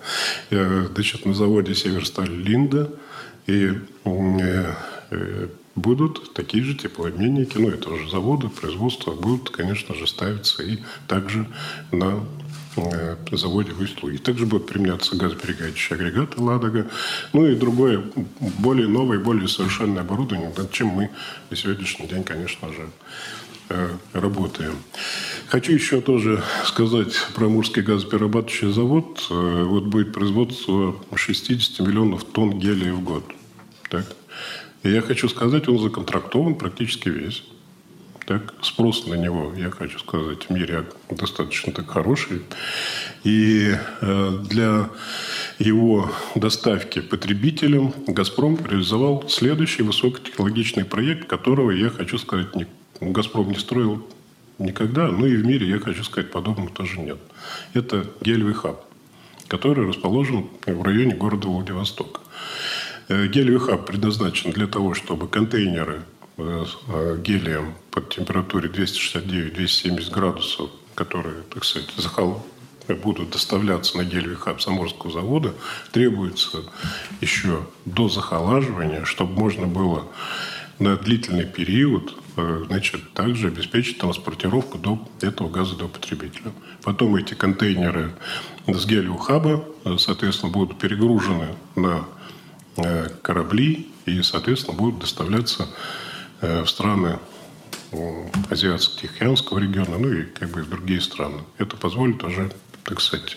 на заводе «Северсталь Линда». И будут такие же теплообменники, ну, это уже заводы, производства, будут, конечно же, ставиться и также на заводе в Усть-Луге. Также будут применяться газоперегающие агрегаты «Ладога», ну и другое, более новое, более совершенное оборудование, над чем мы на сегодняшний день, конечно же, работаем. Хочу еще тоже сказать про Амурский газоперерабатывающий завод. Вот будет производство 60 миллионов тонн гелия в год. Так. И я хочу сказать, он законтрактован практически весь. Так, спрос на него, я хочу сказать, в мире достаточно так хороший. И для его доставки потребителям «Газпром» реализовал следующий высокотехнологичный проект, которого, я хочу сказать, «Газпром» не строил никогда, но и в мире, я хочу сказать, подобного тоже нет. Это гелевый хаб, который расположен в районе города Владивостока. Гелевый хаб предназначен для того, чтобы контейнеры с гелием под температурой 269-270 градусов, которые, так сказать, будут доставляться на гелевый хаб Саморского завода, требуется еще до захолаживания, чтобы можно было на длительный период, значит, также обеспечить транспортировку до этого газа до потребителя. Потом эти контейнеры с гелевого хаба, соответственно, будут перегружены на корабли и, соответственно, будут доставляться в страны Азиатско-Тихоокеанского региона, ну и как бы в другие страны. Это позволит уже, так сказать,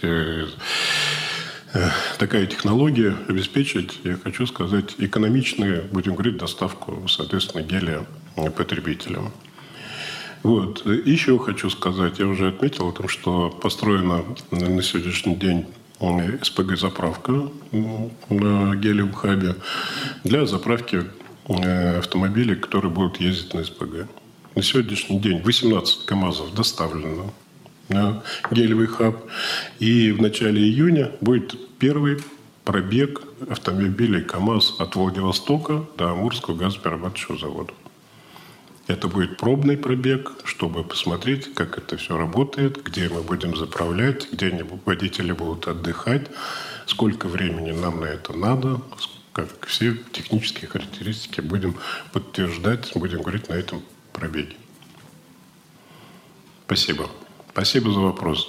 такая технология обеспечить, я хочу сказать, экономичную, будем говорить, доставку, соответственно, гелия потребителям. Вот. Еще хочу сказать, я уже отметил о том, что построена на сегодняшний день СПГ-заправка на гелиевом хабе для заправки автомобилей, которые будут ездить на СПГ. На сегодняшний день 18 КАМАЗов доставлено на гелевый хаб. И в начале июня будет первый пробег автомобилей КАМАЗ от Владивостока до Амурского газоперерабатывающего завода. Это будет пробный пробег, чтобы посмотреть, как это все работает, где мы будем заправлять, где водители будут отдыхать, сколько времени нам на это надо, как все технические характеристики будем подтверждать, будем говорить на этом пробеге. Спасибо. Спасибо за вопрос.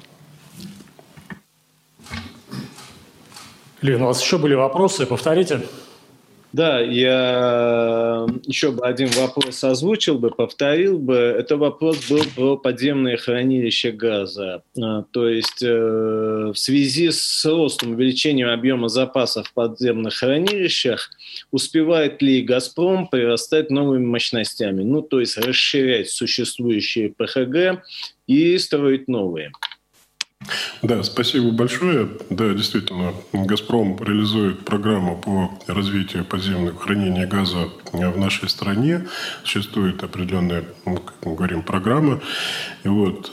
Лена, у вас еще были вопросы? Повторите. Да, я еще бы один вопрос озвучил бы, повторил бы. Это вопрос был про подземное хранилище газа. То есть в связи с ростом, увеличением объема запасов в подземных хранилищах, успевает ли «Газпром» прирастать новыми мощностями? Ну, то есть расширять существующие ПХГ и строить новые. Да, спасибо большое. Да, действительно, «Газпром» реализует программу по развитию подземного хранения газа в нашей стране. Существует определенная, как мы говорим, программа. И вот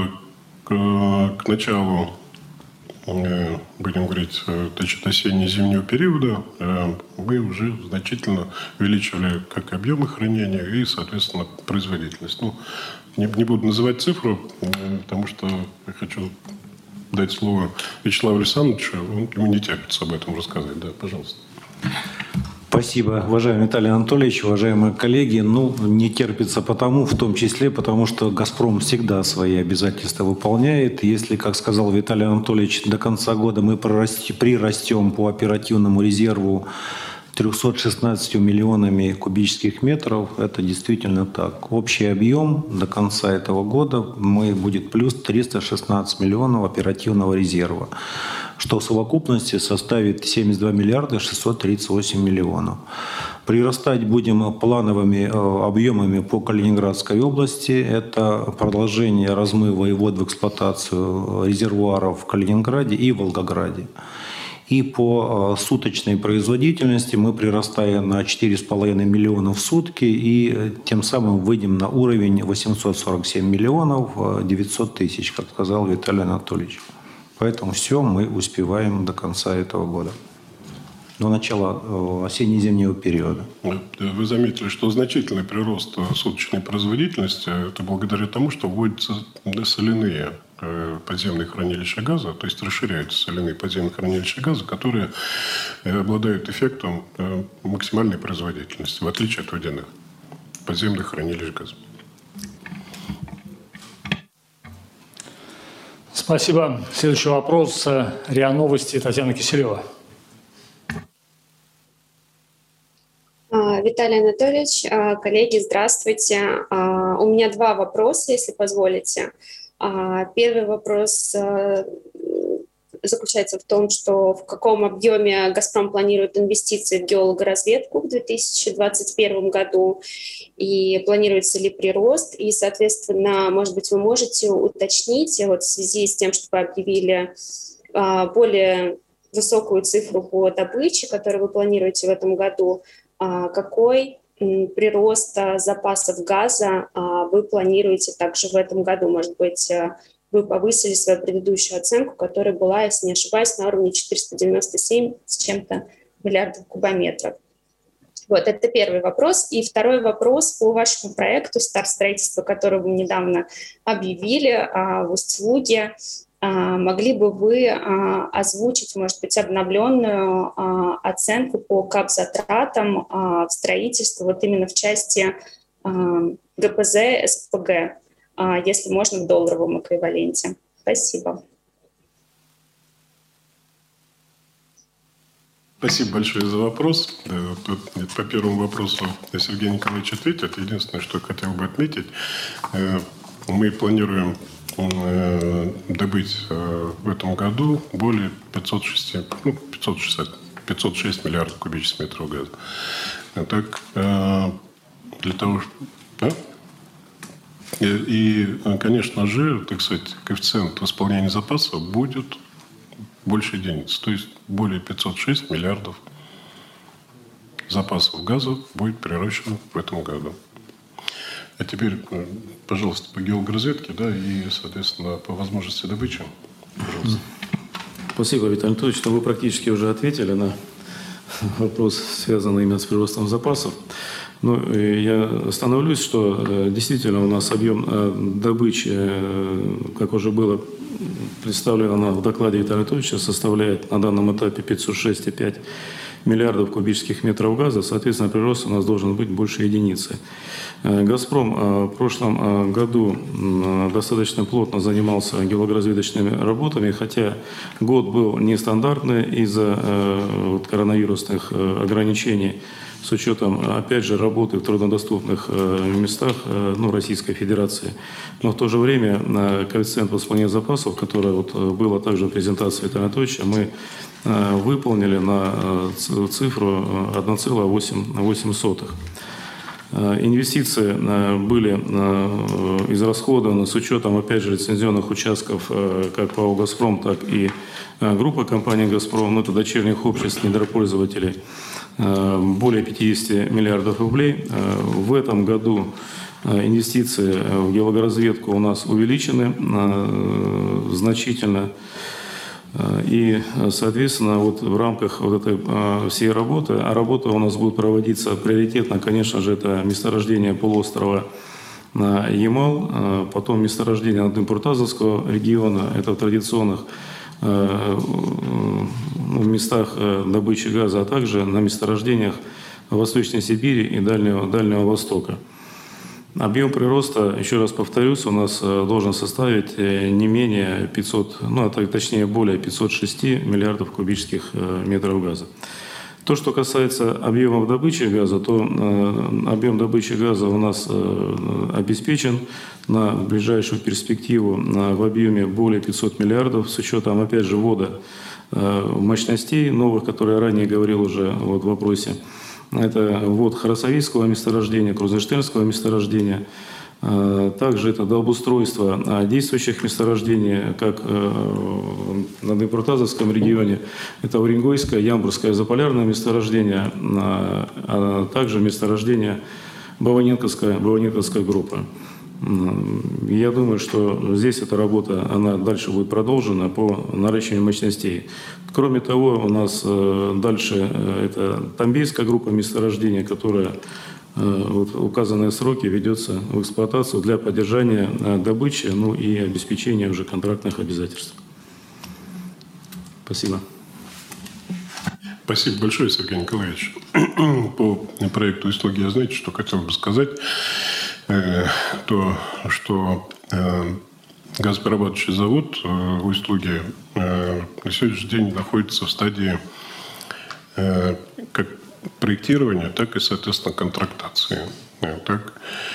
к началу, будем говорить, осенне-зимнего периода мы уже значительно увеличивали как объемы хранения и, соответственно, производительность. Ну, не буду называть цифру, потому что я хочу дать слово Вячеславу Александровичу. Ему не терпится об этом рассказать. Да, пожалуйста. Спасибо, уважаемый Виталий Анатольевич, уважаемые коллеги. Ну, не терпится потому, в том числе, потому что «Газпром» всегда свои обязательства выполняет. Если, как сказал Виталий Анатольевич, до конца года мы прирастем по оперативному резерву 316 миллионами кубических метров, это действительно так. Общий объем до конца этого года будет плюс 316 миллионов оперативного резерва, что в совокупности составит 72 миллиарда 638 миллионов. Прирастать будем плановыми объемами по Калининградской области. Это продолжение размыва и ввод в эксплуатацию резервуаров в Калининграде и Волгограде. И по суточной производительности мы прирастаем на 4,5 миллиона в сутки и тем самым выйдем на уровень 847 миллионов 900 тысяч, как сказал Виталий Анатольевич. Поэтому все мы успеваем до конца этого года, до начала осенне-зимнего периода. Вы заметили, что значительный прирост суточной производительности – это благодаря тому, что вводятся соляные подземные хранилища газа, то есть расширяются соляные подземные хранилища газа, которые обладают эффектом максимальной производительности, в отличие от водяных подземных хранилищ газа. Спасибо. Следующий вопрос. РИА Новости, Татьяна Киселева. Виталий Анатольевич, коллеги, здравствуйте. У меня два вопроса, если позволите. Первый вопрос заключается в том, что в каком объеме «Газпром» планирует инвестиции в геологоразведку в 2021 году, и планируется ли прирост, и, соответственно, может быть, вы можете уточнить, вот в связи с тем, что вы объявили более высокую цифру по добыче, которую вы планируете в этом году, какой прирост запасов газа вы планируете также в этом году? Может быть, вы повысили свою предыдущую оценку, которая была, если не ошибаюсь, на уровне 497 с чем-то миллиардов кубометров. Вот, это первый вопрос. И второй вопрос по вашему проекту «Старт-строительство», который вы недавно объявили в Усть-Луге. Могли бы вы озвучить, может быть, обновленную оценку по капзатратам в строительстве, вот именно в части ГПЗ, СПГ, если можно, в долларовом эквиваленте? Спасибо. Спасибо большое за вопрос. По первому вопросу Сергей Николаевич ответит. Единственное, что хотел бы отметить, мы планируем добыть в этом году более 506 миллиардов кубических метров газа. Так, для того, да? И, конечно же, так сказать, коэффициент восполнения запаса будет больше единиц. То есть более 506 миллиардов запасов газа будет приращено в этом году. А теперь, пожалуйста, по геологоразведке, да, и, соответственно, по возможности добычи. Пожалуйста. Спасибо, Виталий Анатольевич. Вы практически уже ответили на вопрос, связанный именно с приростом запасов. Но я остановлюсь, что действительно у нас объем добычи, как уже было представлено в докладе Виталия Анатольевича, составляет на данном этапе 506,5 миллиардов кубических метров газа. Соответственно, прирост у нас должен быть больше единицы. «Газпром» в прошлом году достаточно плотно занимался геологоразведочными работами, хотя год был нестандартный из-за коронавирусных ограничений, с учетом, опять же, работы в труднодоступных местах Российской Федерации. Но в то же время коэффициент восполнения запасов, который было также в презентации Виталия Анатольевича, мы выполнили на цифру 1,8. Инвестиции были израсходованы с учетом, опять же, лицензионных участков как ПАО «Газпром», так и группа компании «Газпром», это дочерних обществ недропользователей, более 50 миллиардов рублей. В этом году инвестиции в геологоразведку у нас увеличены значительно. И, соответственно, в рамках этой всей работы, а работа у нас будет проводиться приоритетно, конечно же, это месторождение полуострова Ямал, потом месторождение Надым-Пуртазовского региона, это в традиционных местах добычи газа, а также на месторождениях Восточной Сибири и Дальнего Востока. Объем прироста, еще раз повторюсь, у нас должен составить не менее 500, точнее более 506 миллиардов кубических метров газа. То, что касается объемов добычи газа, то объем добычи газа у нас обеспечен на ближайшую перспективу в объеме более 500 миллиардов с учетом, опять же, ввода мощностей новых, которые я ранее говорил уже в вопросе. Это ввод Харасавийского месторождения, Крузенштернского месторождения. Также это дообустройство действующих месторождений, как на Днепропетровском регионе, это Уренгойское, Ямбурское, Заполярное месторождение, а также месторождение Баваненковская группа. Я думаю, что здесь эта работа, она дальше будет продолжена по наращиванию мощностей. Кроме того, у нас дальше это Тамбейская группа месторождения, которая вот указанные сроки ведется в эксплуатацию для поддержания добычи, ну и обеспечения уже контрактных обязательств. Спасибо. Спасибо большое, Сергей Николаевич. По проекту «Истлуги» я, знаете, что хотел бы сказать, то, что газоперерабатывающий завод в Истлуге на сегодняшний день находится в стадии как проектирования, так и, соответственно, контрактации. Так.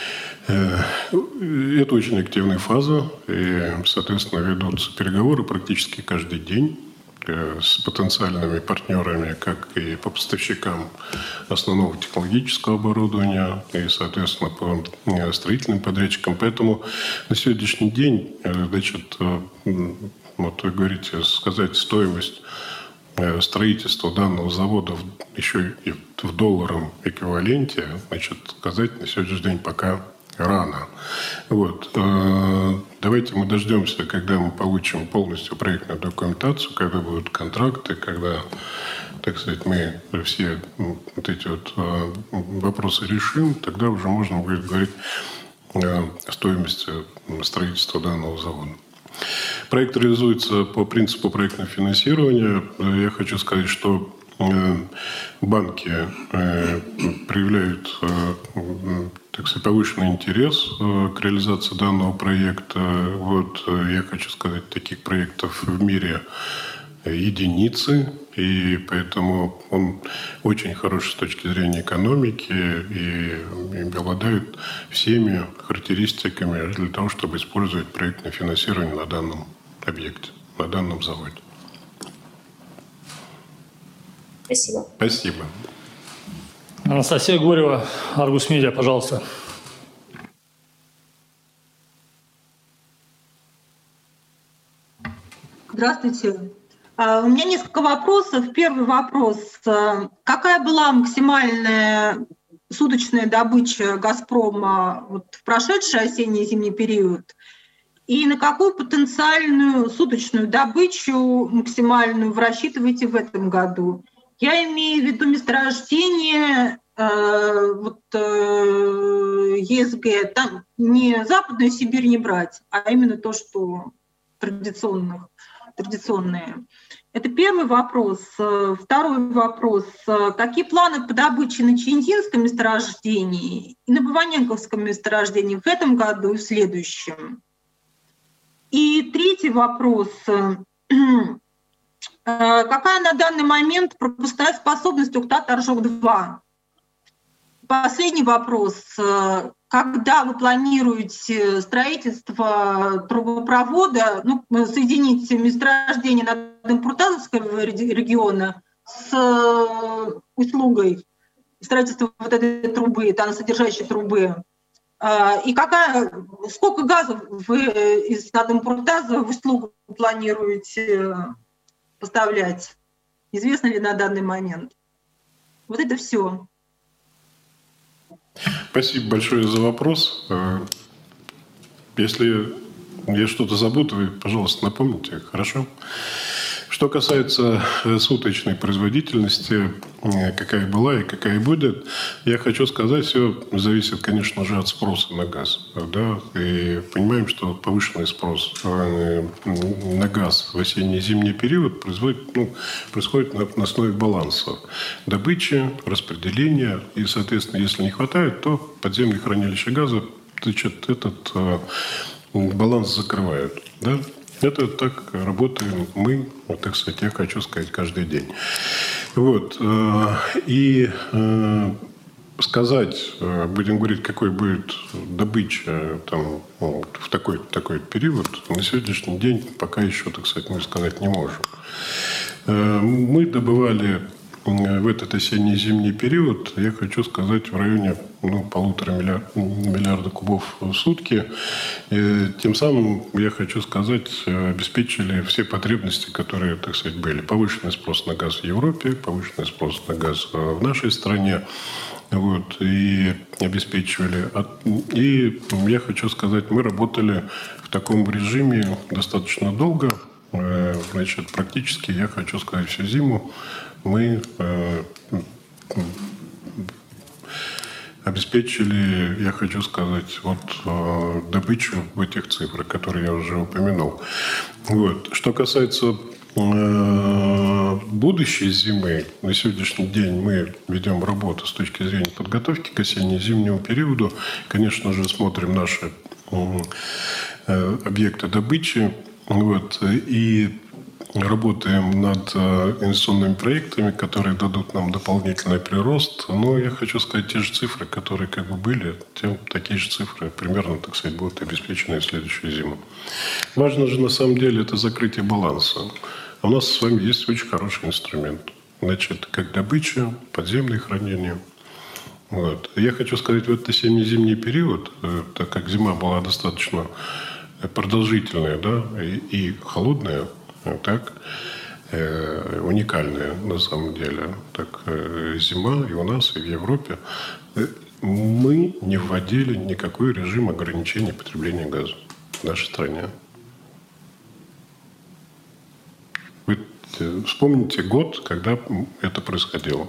Это очень активная фаза, и, соответственно, ведутся переговоры практически каждый день с потенциальными партнерами, как и по поставщикам основного технологического оборудования, и, соответственно, по строительным подрядчикам. Поэтому на сегодняшний день, значит, вот вы говорите, сказать стоимость строительства данного завода еще и в долларовом эквиваленте, значит, сказать на сегодняшний день пока рано. Вот. Давайте мы дождемся, когда мы получим полностью проектную документацию, когда будут контракты, когда, так сказать, мы все вот эти вот вопросы решим, тогда уже можно будет говорить о стоимости строительства данного завода. Проект реализуется по принципу проектного финансирования. Я хочу сказать, что банки проявляют, так сказать, повышенный интерес к реализации данного проекта. Вот, я хочу сказать, таких проектов в мире единицы, и поэтому он очень хороший с точки зрения экономики и обладает всеми характеристиками для того, чтобы использовать проектное финансирование на данном объекте, на данном заводе. Спасибо. Спасибо. Анастасия Горева, Аргус Медиа, пожалуйста. Здравствуйте. У меня несколько вопросов. Первый вопрос. Какая была максимальная суточная добыча «Газпрома» вот в прошедший осенне-зимний период? И на какую потенциальную суточную добычу максимальную вы рассчитываете в этом году? Я имею в виду месторождение ЕСГ. Там не Западную Сибирь не брать, а именно то, что традиционные. Это первый вопрос. Второй вопрос. Какие планы по добыче на Чиндинском месторождении и на Бываненковском месторождении в этом году и в следующем? И третий вопрос. Какая на данный момент пропускная способность УКТА-Торжок-2? Последний вопрос. Когда вы планируете строительство трубопровода, соединить месторождение Надым-Пуртазовского региона с Усть-Лугой, строительство вот этой трубы, содержащей трубы? И сколько газов вы из Надым-Пуртаза в Усть-Лугу планируете поставлять? Известно ли на данный момент? Вот это все. Спасибо большое за вопрос. Если я что-то забуду, вы, пожалуйста, напомните, хорошо? Что касается суточной производительности, какая была и какая будет, я хочу сказать, все зависит, конечно же, от спроса на газ. Да? И понимаем, что повышенный спрос на газ в осенне-зимний период происходит на основе баланса добычи, распределения. И, соответственно, если не хватает, то подземные хранилища газа этот баланс закрывают. Да? Это так работаем мы, так сказать, я хочу сказать, каждый день. Вот. И сказать, будем говорить, какой будет добыча в такой период, на сегодняшний день пока еще, так сказать, мы сказать не можем. Мы добывали в этот осенне-зимний период, я хочу сказать, в районе 1,5 миллиарда кубов в сутки. И тем самым, я хочу сказать, обеспечили все потребности, которые, так сказать, были. Повышенный спрос на газ в Европе, повышенный спрос на газ в нашей стране. Вот, и обеспечивали. И я хочу сказать, мы работали в таком режиме достаточно долго. Значит, практически, я хочу сказать, всю зиму мы обеспечили, я хочу сказать, вот добычу в этих цифрах, которые я уже упомянул. Вот. Что касается будущей зимы, на сегодняшний день мы ведем работу с точки зрения подготовки к осенне-зимнему периоду. Конечно же, смотрим наши объекты добычи. Вот, и работаем над инвестиционными проектами, которые дадут нам дополнительный прирост. Но я хочу сказать, те же цифры, которые как бы были, такие же цифры примерно, так сказать, будут обеспечены в следующую зиму. Важно же на самом деле это закрытие баланса. А у нас с вами есть очень хороший инструмент. Значит, как добыча, подземное хранение. Вот. Я хочу сказать, в этот осенне-зимний период, так как зима была достаточно продолжительная, да, и холодная, так, уникальная на самом деле, так, зима и у нас, и в Европе, мы не вводили никакой режим ограничения потребления газа в нашей стране. Вы вспомните год, когда это происходило.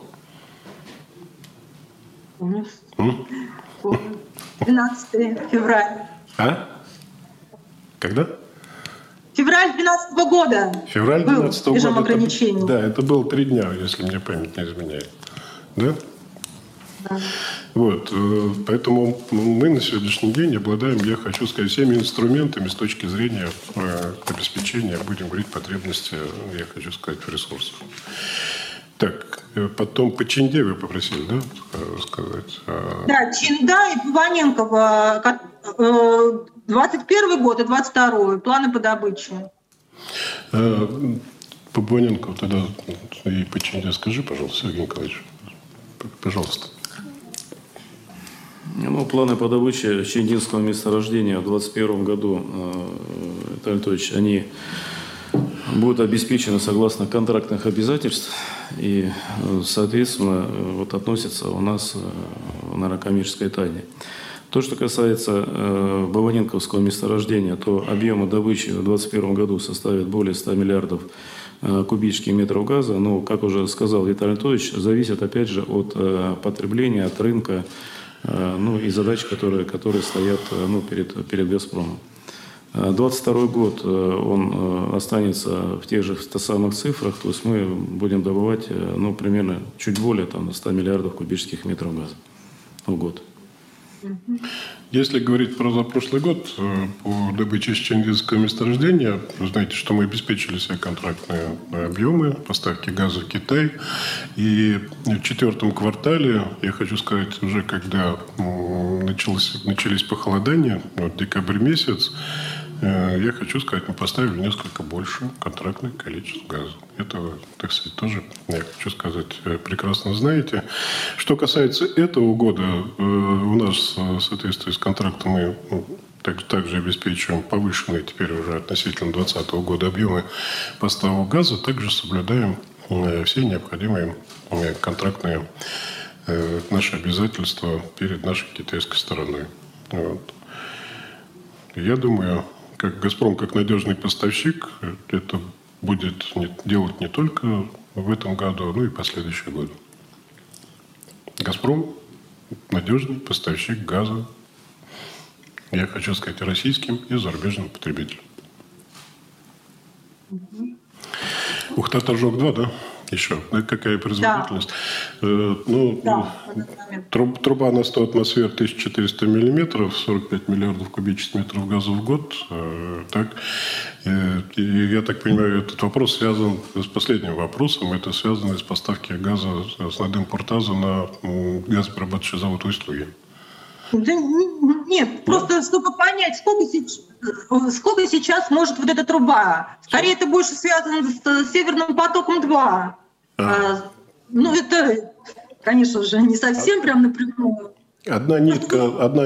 12 февраля. А? Когда? Февраль 2012 года. Февраль 2012 года. Режим ограничений. Да, это было 3 дня, если мне память не изменяет. Да? Да. Вот, поэтому мы на сегодняшний день обладаем, я хочу сказать, всеми инструментами с точки зрения обеспечения, будем говорить, потребности, я хочу сказать, в ресурсах. Так, потом по Чинде вы попросили, да, сказать? Да, Чинда и Пиваненкова, 21 год и 22 планы по добыче. По Пиваненкову тогда и по Чинде скажи, пожалуйста, Сергей Николаевич, пожалуйста. Ну, планы по добыче Чиндинского месторождения в 2021 году, Виталий Анатольевич, они будут обеспечены согласно контрактных обязательств и, соответственно, вот относятся у нас в наркоммерческой тайне. То, что касается Баваненковского месторождения, то объемы добычи в 2021 году составят более 100 миллиардов кубических метров газа. Но, как уже сказал Виталий Анатольевич, зависит опять же от потребления, от рынка, ну и задач, которые стоят перед «Газпромом». 2022 год он останется в тех же самых цифрах, то есть мы будем добывать примерно чуть более 100 миллиардов кубических метров газа в год. Если говорить про прошлый год, по добыче Чиндинского месторождения, вы знаете, что мы обеспечили себе контрактные объемы поставки газа в Китай. И в 4 квартале, я хочу сказать, уже когда начались похолодания, вот декабрь месяц, я хочу сказать, мы поставили несколько больше контрактное количество газа. Это, так сказать, тоже, я хочу сказать, прекрасно знаете. Что касается этого года, у нас в соответствии с контрактом мы также обеспечиваем повышенные теперь уже относительно 2020 года объемы поставок газа, также соблюдаем все необходимые контрактные наши обязательства перед нашей китайской стороной. Вот. Я думаю, как «Газпром», как надежный поставщик, это будет делать не только в этом году, но и в последующие годы. «Газпром» – надежный поставщик газа, я хочу сказать, российским и зарубежным потребителям. Ухта-Торжок-2, да? Еще. Какая производительность? Да. Труба на 100 атмосфер 1400 миллиметров, 45 миллиардов кубических метров газа в год. Так. И я так понимаю, этот вопрос связан с последним вопросом. Это связано с поставкой газа с Надымпортаза на газоперерабатывающий завод «Усть-Луги». Да нет, просто чтобы понять, сколько сейчас может вот эта труба. Скорее, это больше связано с Северным потоком-2. Это, конечно же, не совсем прям напрямую. Одна нитка.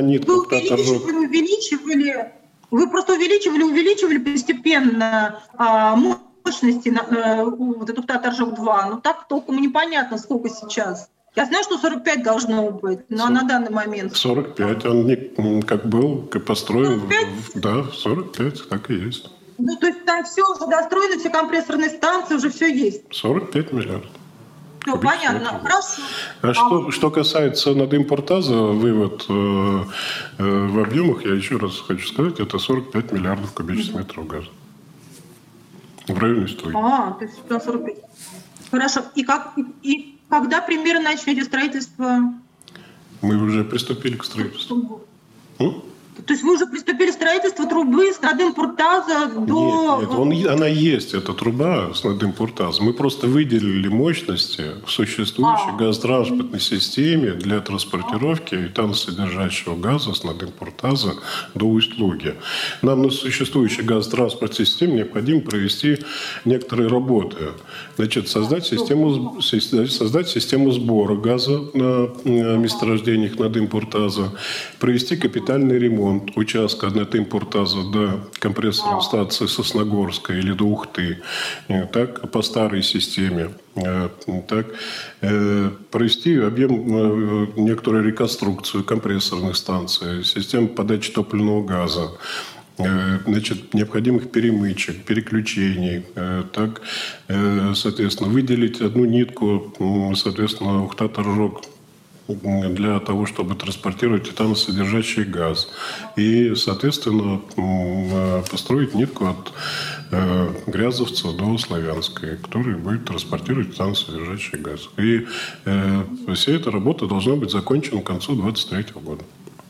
Вы просто увеличивали постепенно мощности вот эту Ухта-Торжок-2. Но так толком непонятно, сколько сейчас. Я знаю, что 45 должно быть, но на данный момент... 45, он как был, как построен. 45? Да, 45, так и есть. Ну, то есть там все уже достроено, все компрессорные станции, уже все есть. 45 миллиардов. Все понятно, хорошо. А что касается Надымпортаза, вывод в объемах, я еще раз хочу сказать, это 45 миллиардов кубических метров газа. В районе 100. То есть 45. Хорошо. И когда примерно начнете строительство? Мы уже приступили к строительству. То есть вы уже приступили к строительству трубы с Надымпортаза до... Нет, она есть, эта труба с Надымпортаза. Мы просто выделили мощности в существующей газотранспортной системе для транспортировки и там содержащего газа с Надымпортаза до Усть-Луги. Нам на существующей газотранспортной системе необходимо провести некоторые работы. Значит, создать систему сбора газа на месторождениях Надымпортаза, провести капитальный ремонт участка от Надымпортаза до компрессорной станции Сосногорска или до Ухты, так, по старой системе, так, провести некоторую реконструкцию компрессорных станций, систем подачи топливного газа, значит, необходимых перемычек, переключений, так, соответственно, выделить одну нитку, соответственно, Ухта-Торжок для того, чтобы транспортировать титаносодержащий газ. И, соответственно, построить нитку от Грязовца до Славянской, который будет транспортировать титаносодержащий газ. И вся эта работа должна быть закончена к концу 2023 года.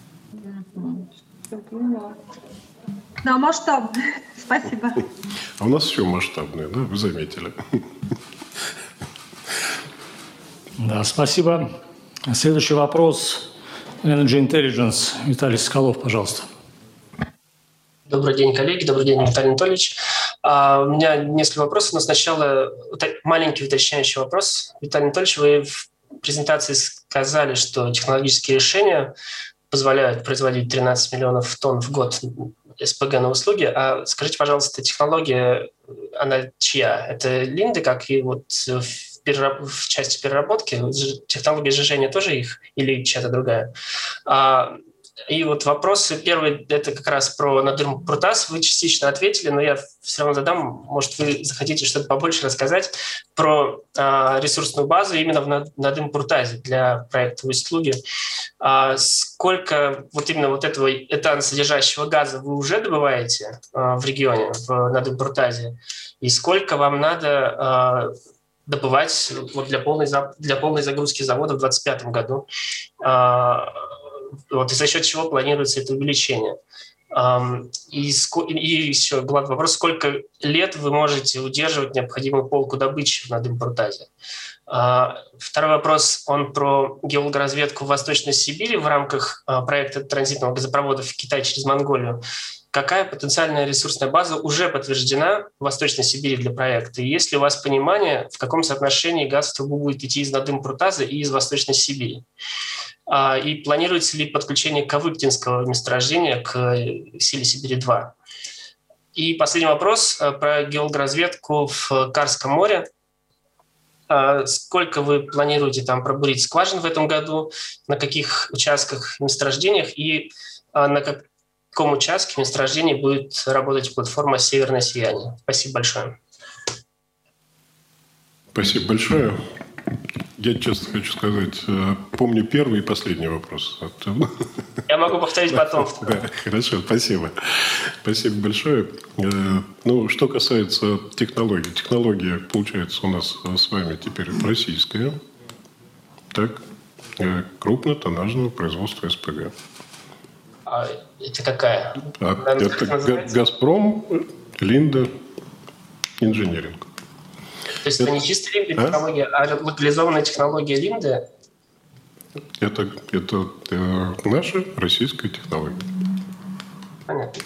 Да, масштаб. Спасибо. А у нас все масштабное, да, вы заметили. Да, спасибо. Следующий вопрос. Energy Intelligence. Виталий Соколов, пожалуйста. Добрый день, коллеги. Добрый день, Виталий Анатольевич. У меня несколько вопросов, но сначала маленький уточняющий вопрос. Виталий Анатольевич, вы в презентации сказали, что технологические решения позволяют производить 13 миллионов тонн в год СПГ на услуги. А скажите, пожалуйста, технология, она чья? Это Линды, как и вот в части переработки? Технология сжижения тоже их или чья-то другая? И вот вопросы. Первый – это как раз про Надымпортаз. Вы частично ответили, но я все равно задам. Может, вы захотите что-то побольше рассказать про ресурсную базу именно в Надымпортазе для проекта Усть-Луги. Сколько вот именно вот этого этаносодержащего газа вы уже добываете в регионе, в Надымпортазе? И сколько вам надо добывать вот для полной загрузки завода в 2025 году? Вот, и за счет чего планируется это увеличение? И еще главный вопрос, сколько лет вы можете удерживать необходимую полку добычи в Надымпортазе? Второй вопрос, он про геологоразведку в Восточной Сибири в рамках проекта транзитного газопровода в Китай через Монголию. Какая потенциальная ресурсная база уже подтверждена в Восточной Сибири для проекта? И есть ли у вас понимание, в каком соотношении газ в трубу будет идти из Надымпортаза и из Восточной Сибири? И планируется ли подключение Кавыктинского месторождения к силе Сибири-2? И последний вопрос про геологоразведку в Карском море. Сколько вы планируете там пробурить скважин в этом году, на каких участках, месторождениях и на каком участке месторождений будет работать платформа «Северное сияние»? Спасибо большое. Спасибо большое. Я честно хочу сказать, помню первый и последний вопрос. Я могу повторить потом. Да, хорошо, спасибо. Спасибо большое. Ну, что касается технологий. Технология, получается, у нас с вами теперь российская. Так, крупнотоннажного производства СПГ. А это какая? Это «Газпром», «Линда», «Инжиниринг». То есть это не чисто Линда технология, а локализованная технология Линды? Это наша российская технология. Понятно.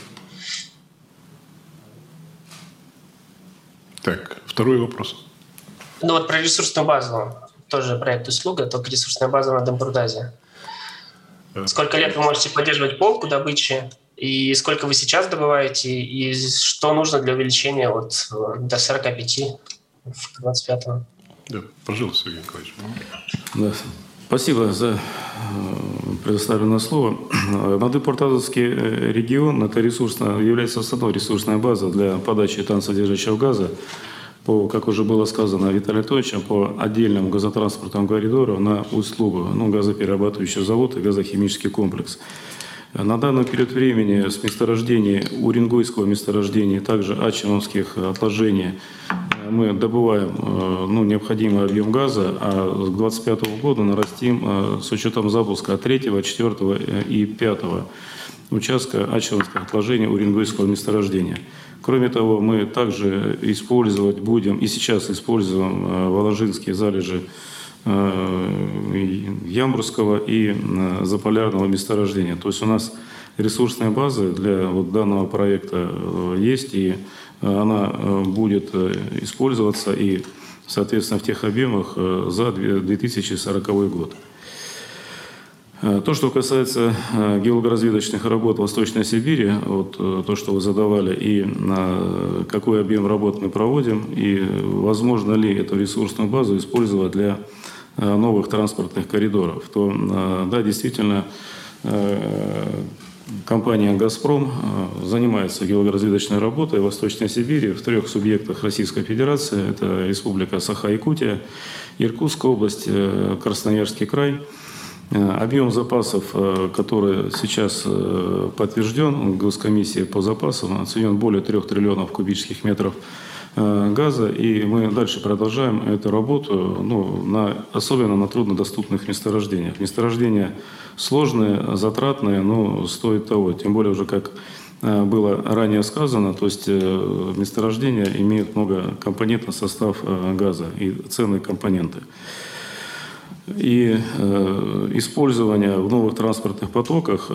Так, второй вопрос. Ну вот про ресурсную базу. Тоже проект «Услуга», только ресурсная база на Надымпортазе. Сколько лет вы можете поддерживать полку добычи? И сколько вы сейчас добываете? И что нужно для увеличения вот до 45 в 25-м? Да, пожалуйста, Сергей Николаевич. Да. Спасибо за предоставленное слово. Надымпортазовский регион – это является основной ресурсная база для подачи этаносодержащего газа как уже было сказано Виталием Анатольевичем, по отдельному газотранспортному коридору на услугу, газоперерабатывающий завод и газохимический комплекс. На данный период времени с месторождения, Уренгойского месторождения, также ачиновских отложений мы добываем необходимый объем газа, а к 2025 году нарастим с учетом запуска 3-го, 4-го и 5-го участка ачиновских отложений Уренгойского месторождения. Кроме того, мы также использовать будем, и сейчас используем воложинские залежи Ямбурского и Заполярного месторождения. То есть у нас ресурсная база для данного проекта есть, и она будет использоваться и, соответственно, в тех объемах за 2040 год. То, что касается геологоразведочных работ в Восточной Сибири, то, что вы задавали, и какой объем работ мы проводим, и возможно ли эту ресурсную базу использовать для новых транспортных коридоров, то да, действительно, компания «Газпром» занимается геологоразведочной работой в Восточной Сибири в 3 субъектах Российской Федерации. Это Республика Саха-Якутия, Иркутская область, Красноярский край. Объем запасов, который сейчас подтвержден Госкомиссией по запасам, оценен более 3 триллионов кубических метров газа, и мы дальше продолжаем эту работу, особенно на труднодоступных месторождениях. Месторождения сложные, затратные, но стоит того. Тем более, уже как было ранее сказано, то есть месторождения имеют многокомпонентный состав газа и ценные компоненты. И использование в новых транспортных потоках,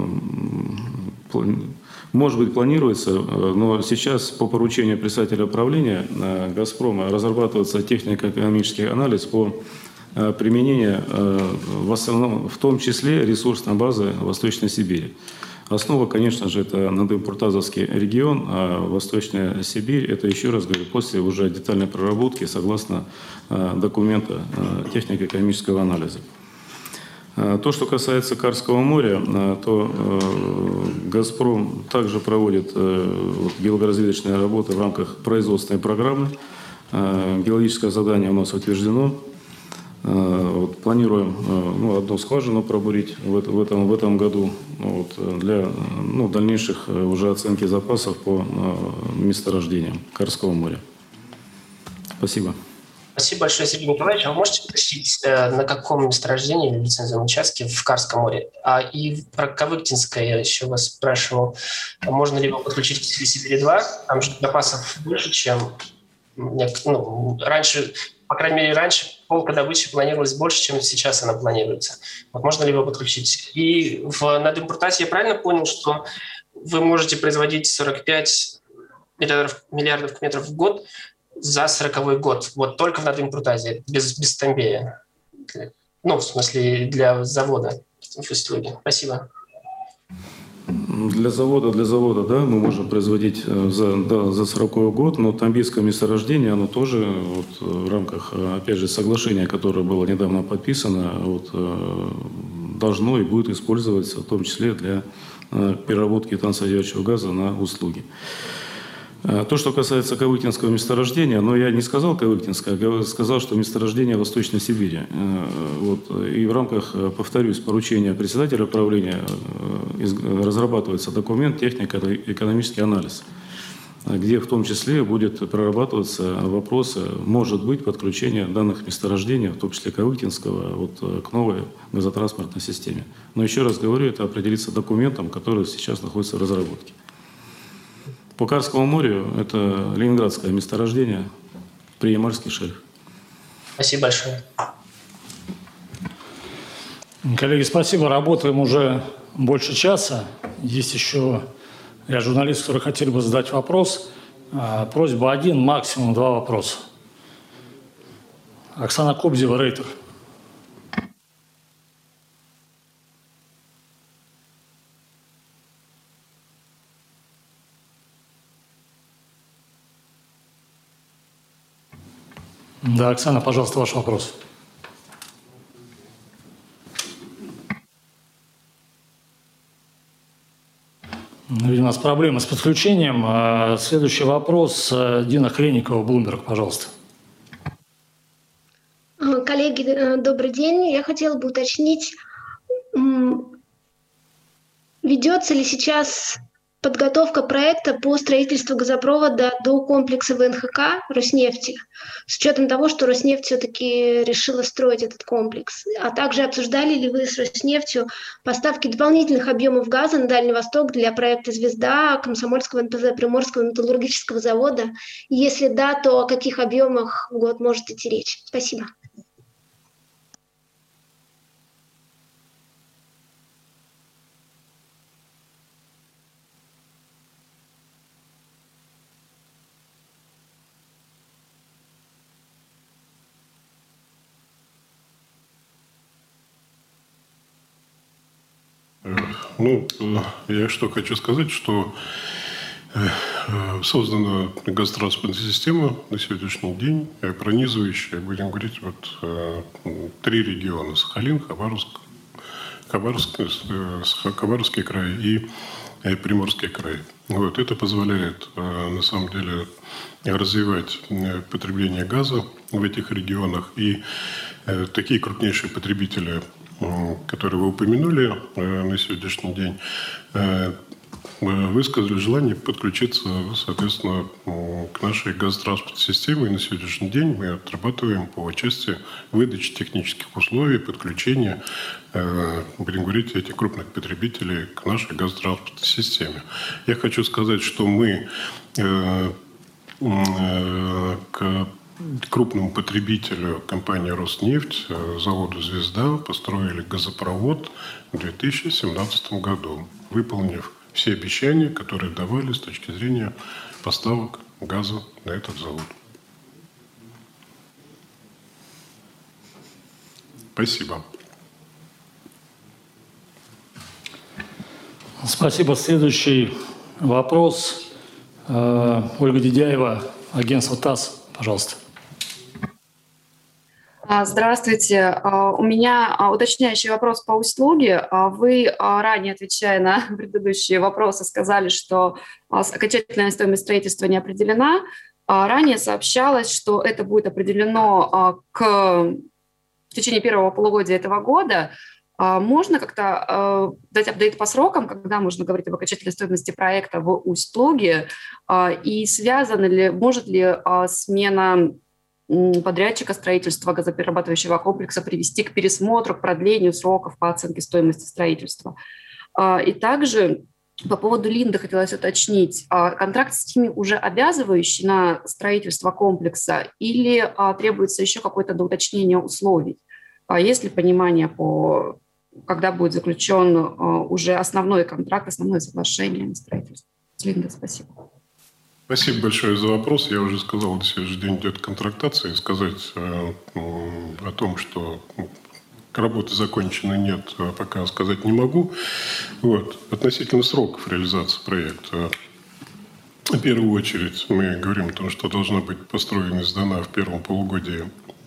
может быть, планируется, но сейчас по поручению председателя правления «Газпрома» разрабатывается технико-экономический анализ по применению в основном, в том числе ресурсной базы Восточной Сибири. Основа, конечно же, это Надым-Пуртазовский регион, а Восточная Сибирь – это, еще раз говорю, после уже детальной проработки согласно документа технико-экономического анализа. То, что касается Карского моря, то «Газпром» также проводит геологоразведочные работы в рамках производственной программы. Геологическое задание у нас утверждено. Планируем одну скважину пробурить в этом году для дальнейших уже оценки запасов по месторождениям Карского моря. Спасибо. Спасибо большое, Сергей Николаевич. А вы можете уточнить, на каком месторождении или лицензионном участке в Карском море? И про Кавыктинское я еще вас спрашивал. Можно ли его подключить к Сибири-2? Там же запасов больше, чем раньше. По крайней мере, раньше полка добычи планировалась больше, чем сейчас она планируется. Можно ли его подключить? И в Надым-Пуртазе я правильно понял, что вы можете производить 45 миллиардов кубометров в год за 40-й год, только в Надым-Пуртазе, без Тамбея. В смысле, для завода в Усть-Луге. Спасибо. Для завода, да, мы можем производить за 40-й год, но Тамбийское месторождение, оно тоже в рамках, опять же, соглашения, которое было недавно подписано, должно и будет использоваться, в том числе для переработки трансодержащего газа на услуги. То, что касается Кавыктинского месторождения, но я не сказал Кавыктинское, я сказал, что месторождение Восточной Сибири. И в рамках, повторюсь, поручения председателя правления разрабатывается документ технико-экономический анализ, где в том числе будет прорабатываться вопросы, может быть, подключения данных месторождений, в том числе Кавыктинского, к новой газотранспортной системе. Но еще раз говорю, это определится документом, который сейчас находится в разработке. По Карскому морю это ленинградское месторождение, Приямальский шельф. Спасибо большое. Коллеги, спасибо. Работаем уже больше часа. Есть еще ряд журналистов, которые хотели бы задать вопрос. Просьба 1, максимум 2 вопроса. Оксана Кобзева, Рейтер. Да, Оксана, пожалуйста, ваш вопрос. Видимо, у нас проблемы с подключением. Следующий вопрос. Дина Хренникова, Bloomberg, пожалуйста. Коллеги, добрый день. Я хотела бы уточнить, ведется ли сейчас подготовка проекта по строительству газопровода до комплекса ВНХК Роснефти, с учетом того, что Роснефть все-таки решила строить этот комплекс. А также обсуждали ли вы с Роснефтью поставки дополнительных объемов газа на Дальний Восток для проекта «Звезда», Комсомольского НПЗ, Приморского металлургического завода? И если да, то о каких объемах в год может идти речь? Спасибо. Ну, я что хочу сказать, что создана газотранспортная система на сегодняшний день, пронизывающая, будем говорить, вот 3 региона: Сахалин, Хабаровский край и Приморский край. Вот, это позволяет, на самом деле, развивать потребление газа в этих регионах. И такие крупнейшие потребители, которые вы упомянули на сегодняшний день, высказали желание подключиться, соответственно, к нашей газотранспортной системе. И на сегодняшний день мы отрабатываем по части выдачи технических условий, подключения, будем говорить, этих крупных потребителей к нашей газотранспортной системе. Я хочу сказать, что мы к крупному потребителю компании «Роснефть», заводу «Звезда», построили газопровод в 2017 году, выполнив все обещания, которые давали с точки зрения поставок газа на этот завод. Спасибо. Спасибо. Следующий вопрос. Ольга Дидяева, агентство ТАСС, пожалуйста. Здравствуйте. У меня уточняющий вопрос по услуге. Вы, ранее отвечая на предыдущие вопросы, сказали, что окончательная стоимость строительства не определена. Ранее сообщалось, что это будет определено в течение первого полугодия этого года. Можно как-то дать апдейт по срокам, когда можно говорить об окончательной стоимости проекта в услуге? И связана ли, может ли смена подрядчика строительства газоперерабатывающего комплекса привести к пересмотру, к продлению сроков по оценке стоимости строительства? И также по поводу Линды хотелось уточнить, контракт с ними уже обязывающий на строительство комплекса или требуется еще какое-то доуточнение условий? Есть ли понимание по, когда будет заключен уже основной контракт, основное соглашение на строительство? Линда, спасибо. Спасибо большое за вопрос. Я уже сказал, на сегодняшний день идет контрактация. Сказать о том, что работы закончены, нет, пока сказать не могу. Вот. Относительно сроков реализации проекта. В первую очередь мы говорим о том, что должна быть построена и сдана в первом полугодии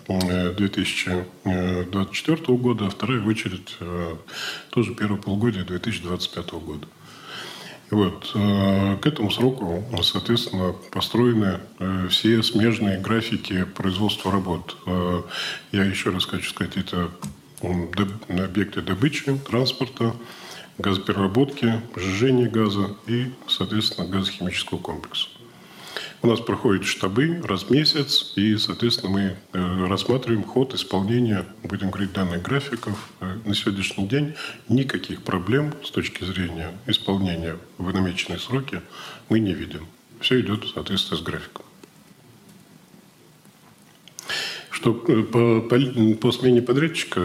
2024 года, а вторая очередь тоже первое полугодие 2025 года. Вот. К этому сроку, соответственно, построены все смежные графики производства работ. Я еще раз хочу сказать, это объекты добычи, транспорта, газопереработки, сжижения газа и, соответственно, газохимического комплекса. У нас проходят штабы раз в месяц, и, соответственно, мы рассматриваем ход исполнения, будем говорить, данных графиков. На сегодняшний день никаких проблем с точки зрения исполнения в намеченные сроки мы не видим. Все идет в соответствии с графиком. Что по смене подрядчика,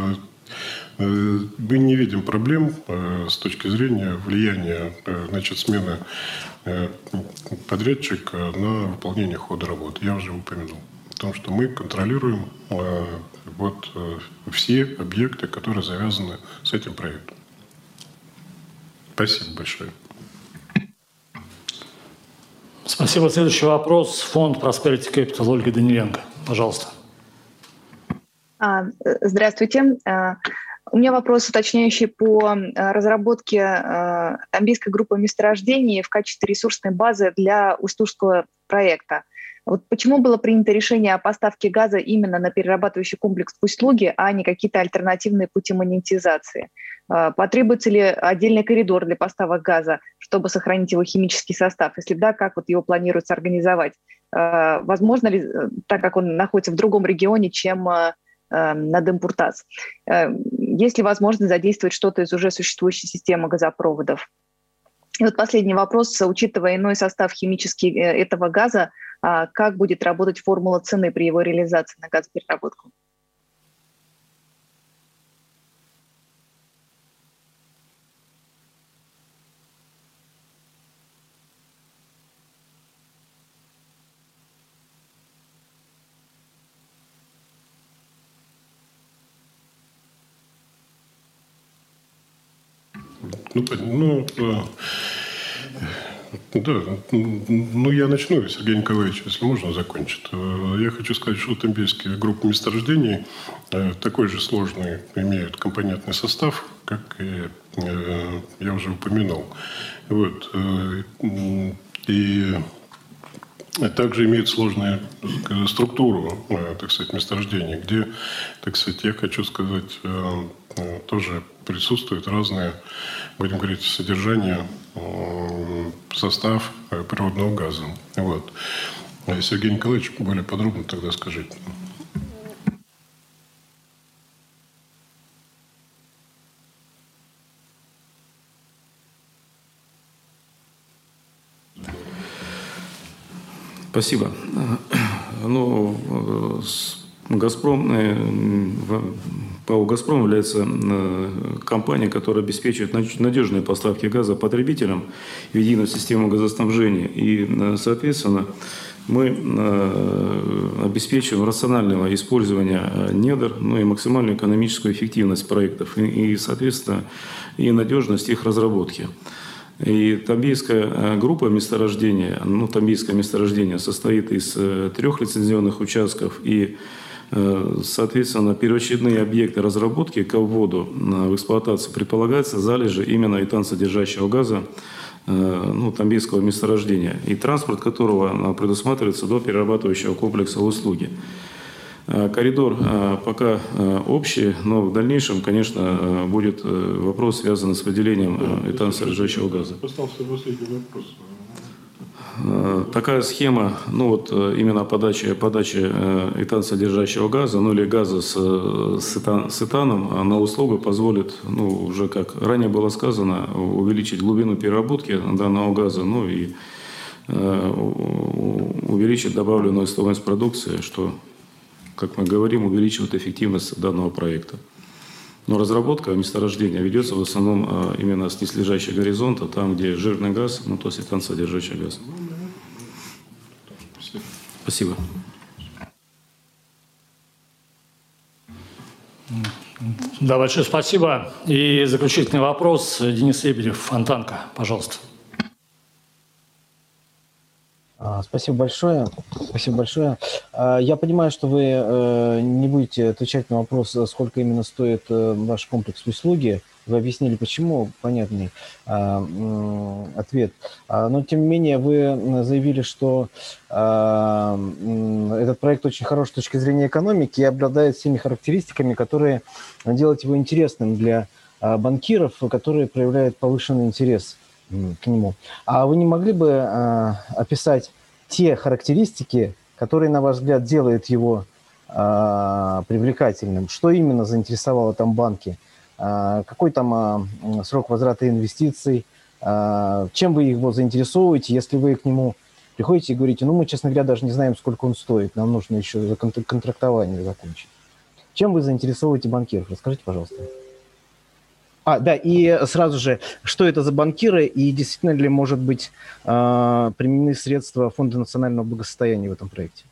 мы не видим проблем с точки зрения влияния, значит, смены подрядчика на выполнение хода работ. Я уже упомянул о том, что мы контролируем вот все объекты, которые завязаны с этим проектом. Спасибо большое. Спасибо. Следующий вопрос. Фонд Prosperity Capital, Ольга Даниленко. Пожалуйста. Здравствуйте. У меня вопрос уточняющий по разработке Тамбийская группа месторождений в качестве ресурсной базы для Усть-Лужского проекта. Вот почему было принято решение о поставке газа именно на перерабатывающий комплекс в Усть-Луге, а не какие-то альтернативные пути монетизации? Потребуется ли отдельный коридор для поставок газа, чтобы сохранить его химический состав? Если да, как вот его планируется организовать? Возможно ли, так как он находится в другом регионе, чем Надымпуртас? Есть ли возможность задействовать что-то из уже существующей системы газопроводов? И вот последний вопрос. Учитывая иной состав химический этого газа, как будет работать формула цены при его реализации на газопереработку? Я начну, Сергей Николаевич, если можно, закончит. Я хочу сказать, что тамбийские группы месторождений такой же сложный имеют компонентный состав, как и я уже упомянул. Вот. И также имеют сложную структуру, так сказать, месторождений, где, так сказать, я хочу сказать, тоже присутствуют разные, будем говорить, содержания, состав природного газа. Вот. Сергей Николаевич, более подробно тогда скажите. Спасибо. «Газпром», ПАО «Газпром» является компанией, которая обеспечивает надежные поставки газа потребителям в единую систему газоснабжения. И, соответственно, мы обеспечиваем рациональное использование недр, и максимальную экономическую эффективность проектов, и, соответственно, и надежность их разработки. И Тамбийская группа месторождения, Тамбийское месторождение состоит из 3 лицензионных участков, и, соответственно, первоочередные объекты разработки к вводу в эксплуатацию предполагается залежи именно этан-содержащего газа Тамбийского месторождения, и транспорт которого предусматривается до перерабатывающего комплекса услуги. Коридор пока общий, но в дальнейшем, конечно, будет вопрос, связанный с выделением этан-содержащего газа. Остался последний вопрос. Такая схема, именно подачи этан-содержащего газа, или газа с этаном на услугу позволит, уже как ранее было сказано, увеличить глубину переработки данного газа, и увеличить добавленную стоимость продукции, что, как мы говорим, увеличивает эффективность данного проекта. Но разработка месторождения ведется в основном именно с низлежащего горизонта, там, где жирный газ, то есть этан-содержащий газ. Спасибо. Да, большое спасибо. И заключительный вопрос. Денис Лебедев, Фонтанка, пожалуйста. Спасибо большое. Спасибо большое. Я понимаю, что вы не будете отвечать на вопрос, сколько именно стоит ваш комплекс услуги. Вы объяснили, почему, понятный ответ. Но, тем не менее, вы заявили, что этот проект очень хорош с точки зрения экономики и обладает всеми характеристиками, которые делают его интересным для банкиров, которые проявляют повышенный интерес к нему. А вы не могли бы описать те характеристики, которые, на ваш взгляд, делают его привлекательным? Что именно заинтересовало там банки? Какой там срок возврата инвестиций? Чем вы его заинтересовываете, если вы к нему приходите и говорите, мы, честно говоря, даже не знаем, сколько он стоит, нам нужно еще контрактование закончить. Чем вы заинтересовываете банкиров? Расскажите, пожалуйста. Да, и сразу же, что это за банкиры и действительно ли, может быть, применены средства Фонда национального благосостояния в этом проекте?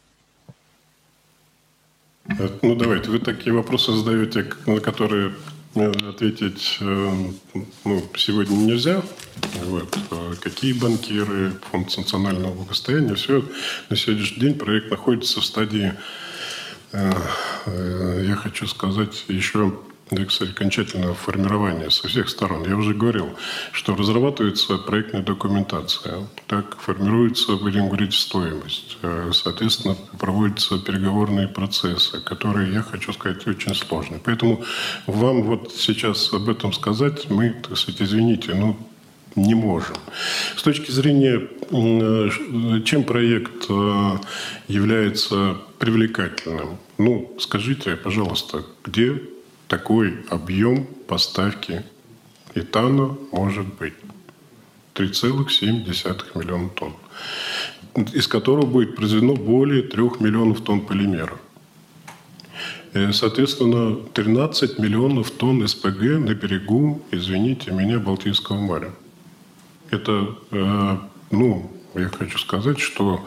Давайте, вы такие вопросы задаете, на которые ответить сегодня нельзя. Какие банкиры, Фонд национального благосостояния, все на сегодняшний день проект находится в стадии, я хочу сказать, еще да, кстати, окончательного формирования со всех сторон. Я уже говорил, что разрабатывается проектная документация, так формируется, будем говорить, стоимость. Соответственно, проводятся переговорные процессы, которые, я хочу сказать, очень сложные. Поэтому вам вот сейчас об этом сказать мы, так сказать, извините, не можем. С точки зрения, чем проект является привлекательным, скажите, пожалуйста, где такой объем поставки этана может быть? 3,7 миллиона тонн, из которого будет произведено более 3 миллионов тонн полимера. Соответственно, 13 миллионов тонн СПГ на берегу, извините меня, Балтийского моря. Это, я хочу сказать, что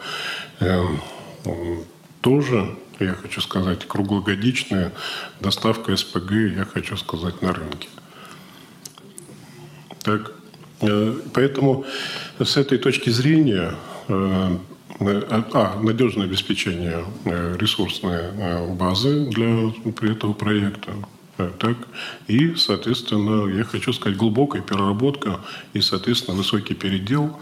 тоже, я хочу сказать, круглогодичная доставка СПГ, я хочу сказать, на рынке. Так, поэтому с этой точки зрения, надежное обеспечение ресурсной базы для этого проекта, так, и, соответственно, я хочу сказать, глубокая переработка и, соответственно, высокий передел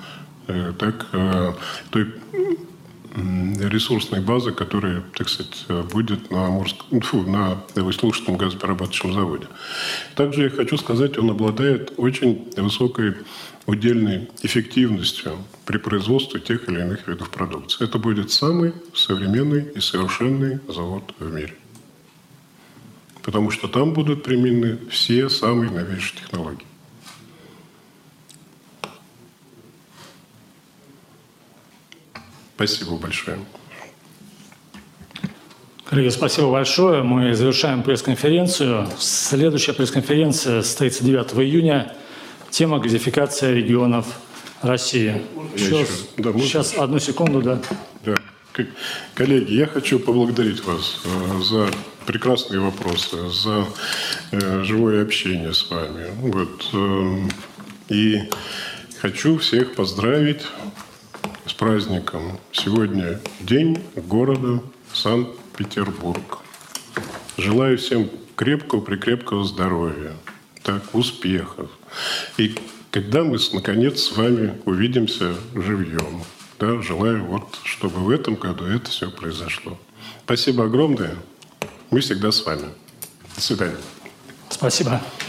той ресурсной базы, которая, так сказать, будет на Слушательном газоперерабатывающем заводе. Также я хочу сказать, он обладает очень высокой удельной эффективностью при производстве тех или иных видов продукции. Это будет самый современный и совершенный завод в мире. Потому что там будут применены все самые новейшие технологии. Спасибо большое. Коллеги, спасибо большое. Мы завершаем пресс-конференцию. Следующая пресс-конференция состоится 9 июня. Тема газификация регионов России. Сейчас, одну секунду, да. Коллеги, я хочу поблагодарить вас за прекрасные вопросы, за живое общение с вами. И хочу всех поздравить с праздником. Сегодня день города Санкт-Петербург. Желаю всем крепкого-прикрепкого здоровья, успехов. И когда мы, наконец, с вами увидимся живьем. Желаю, чтобы в этом году это все произошло. Спасибо огромное. Мы всегда с вами. До свидания. Спасибо.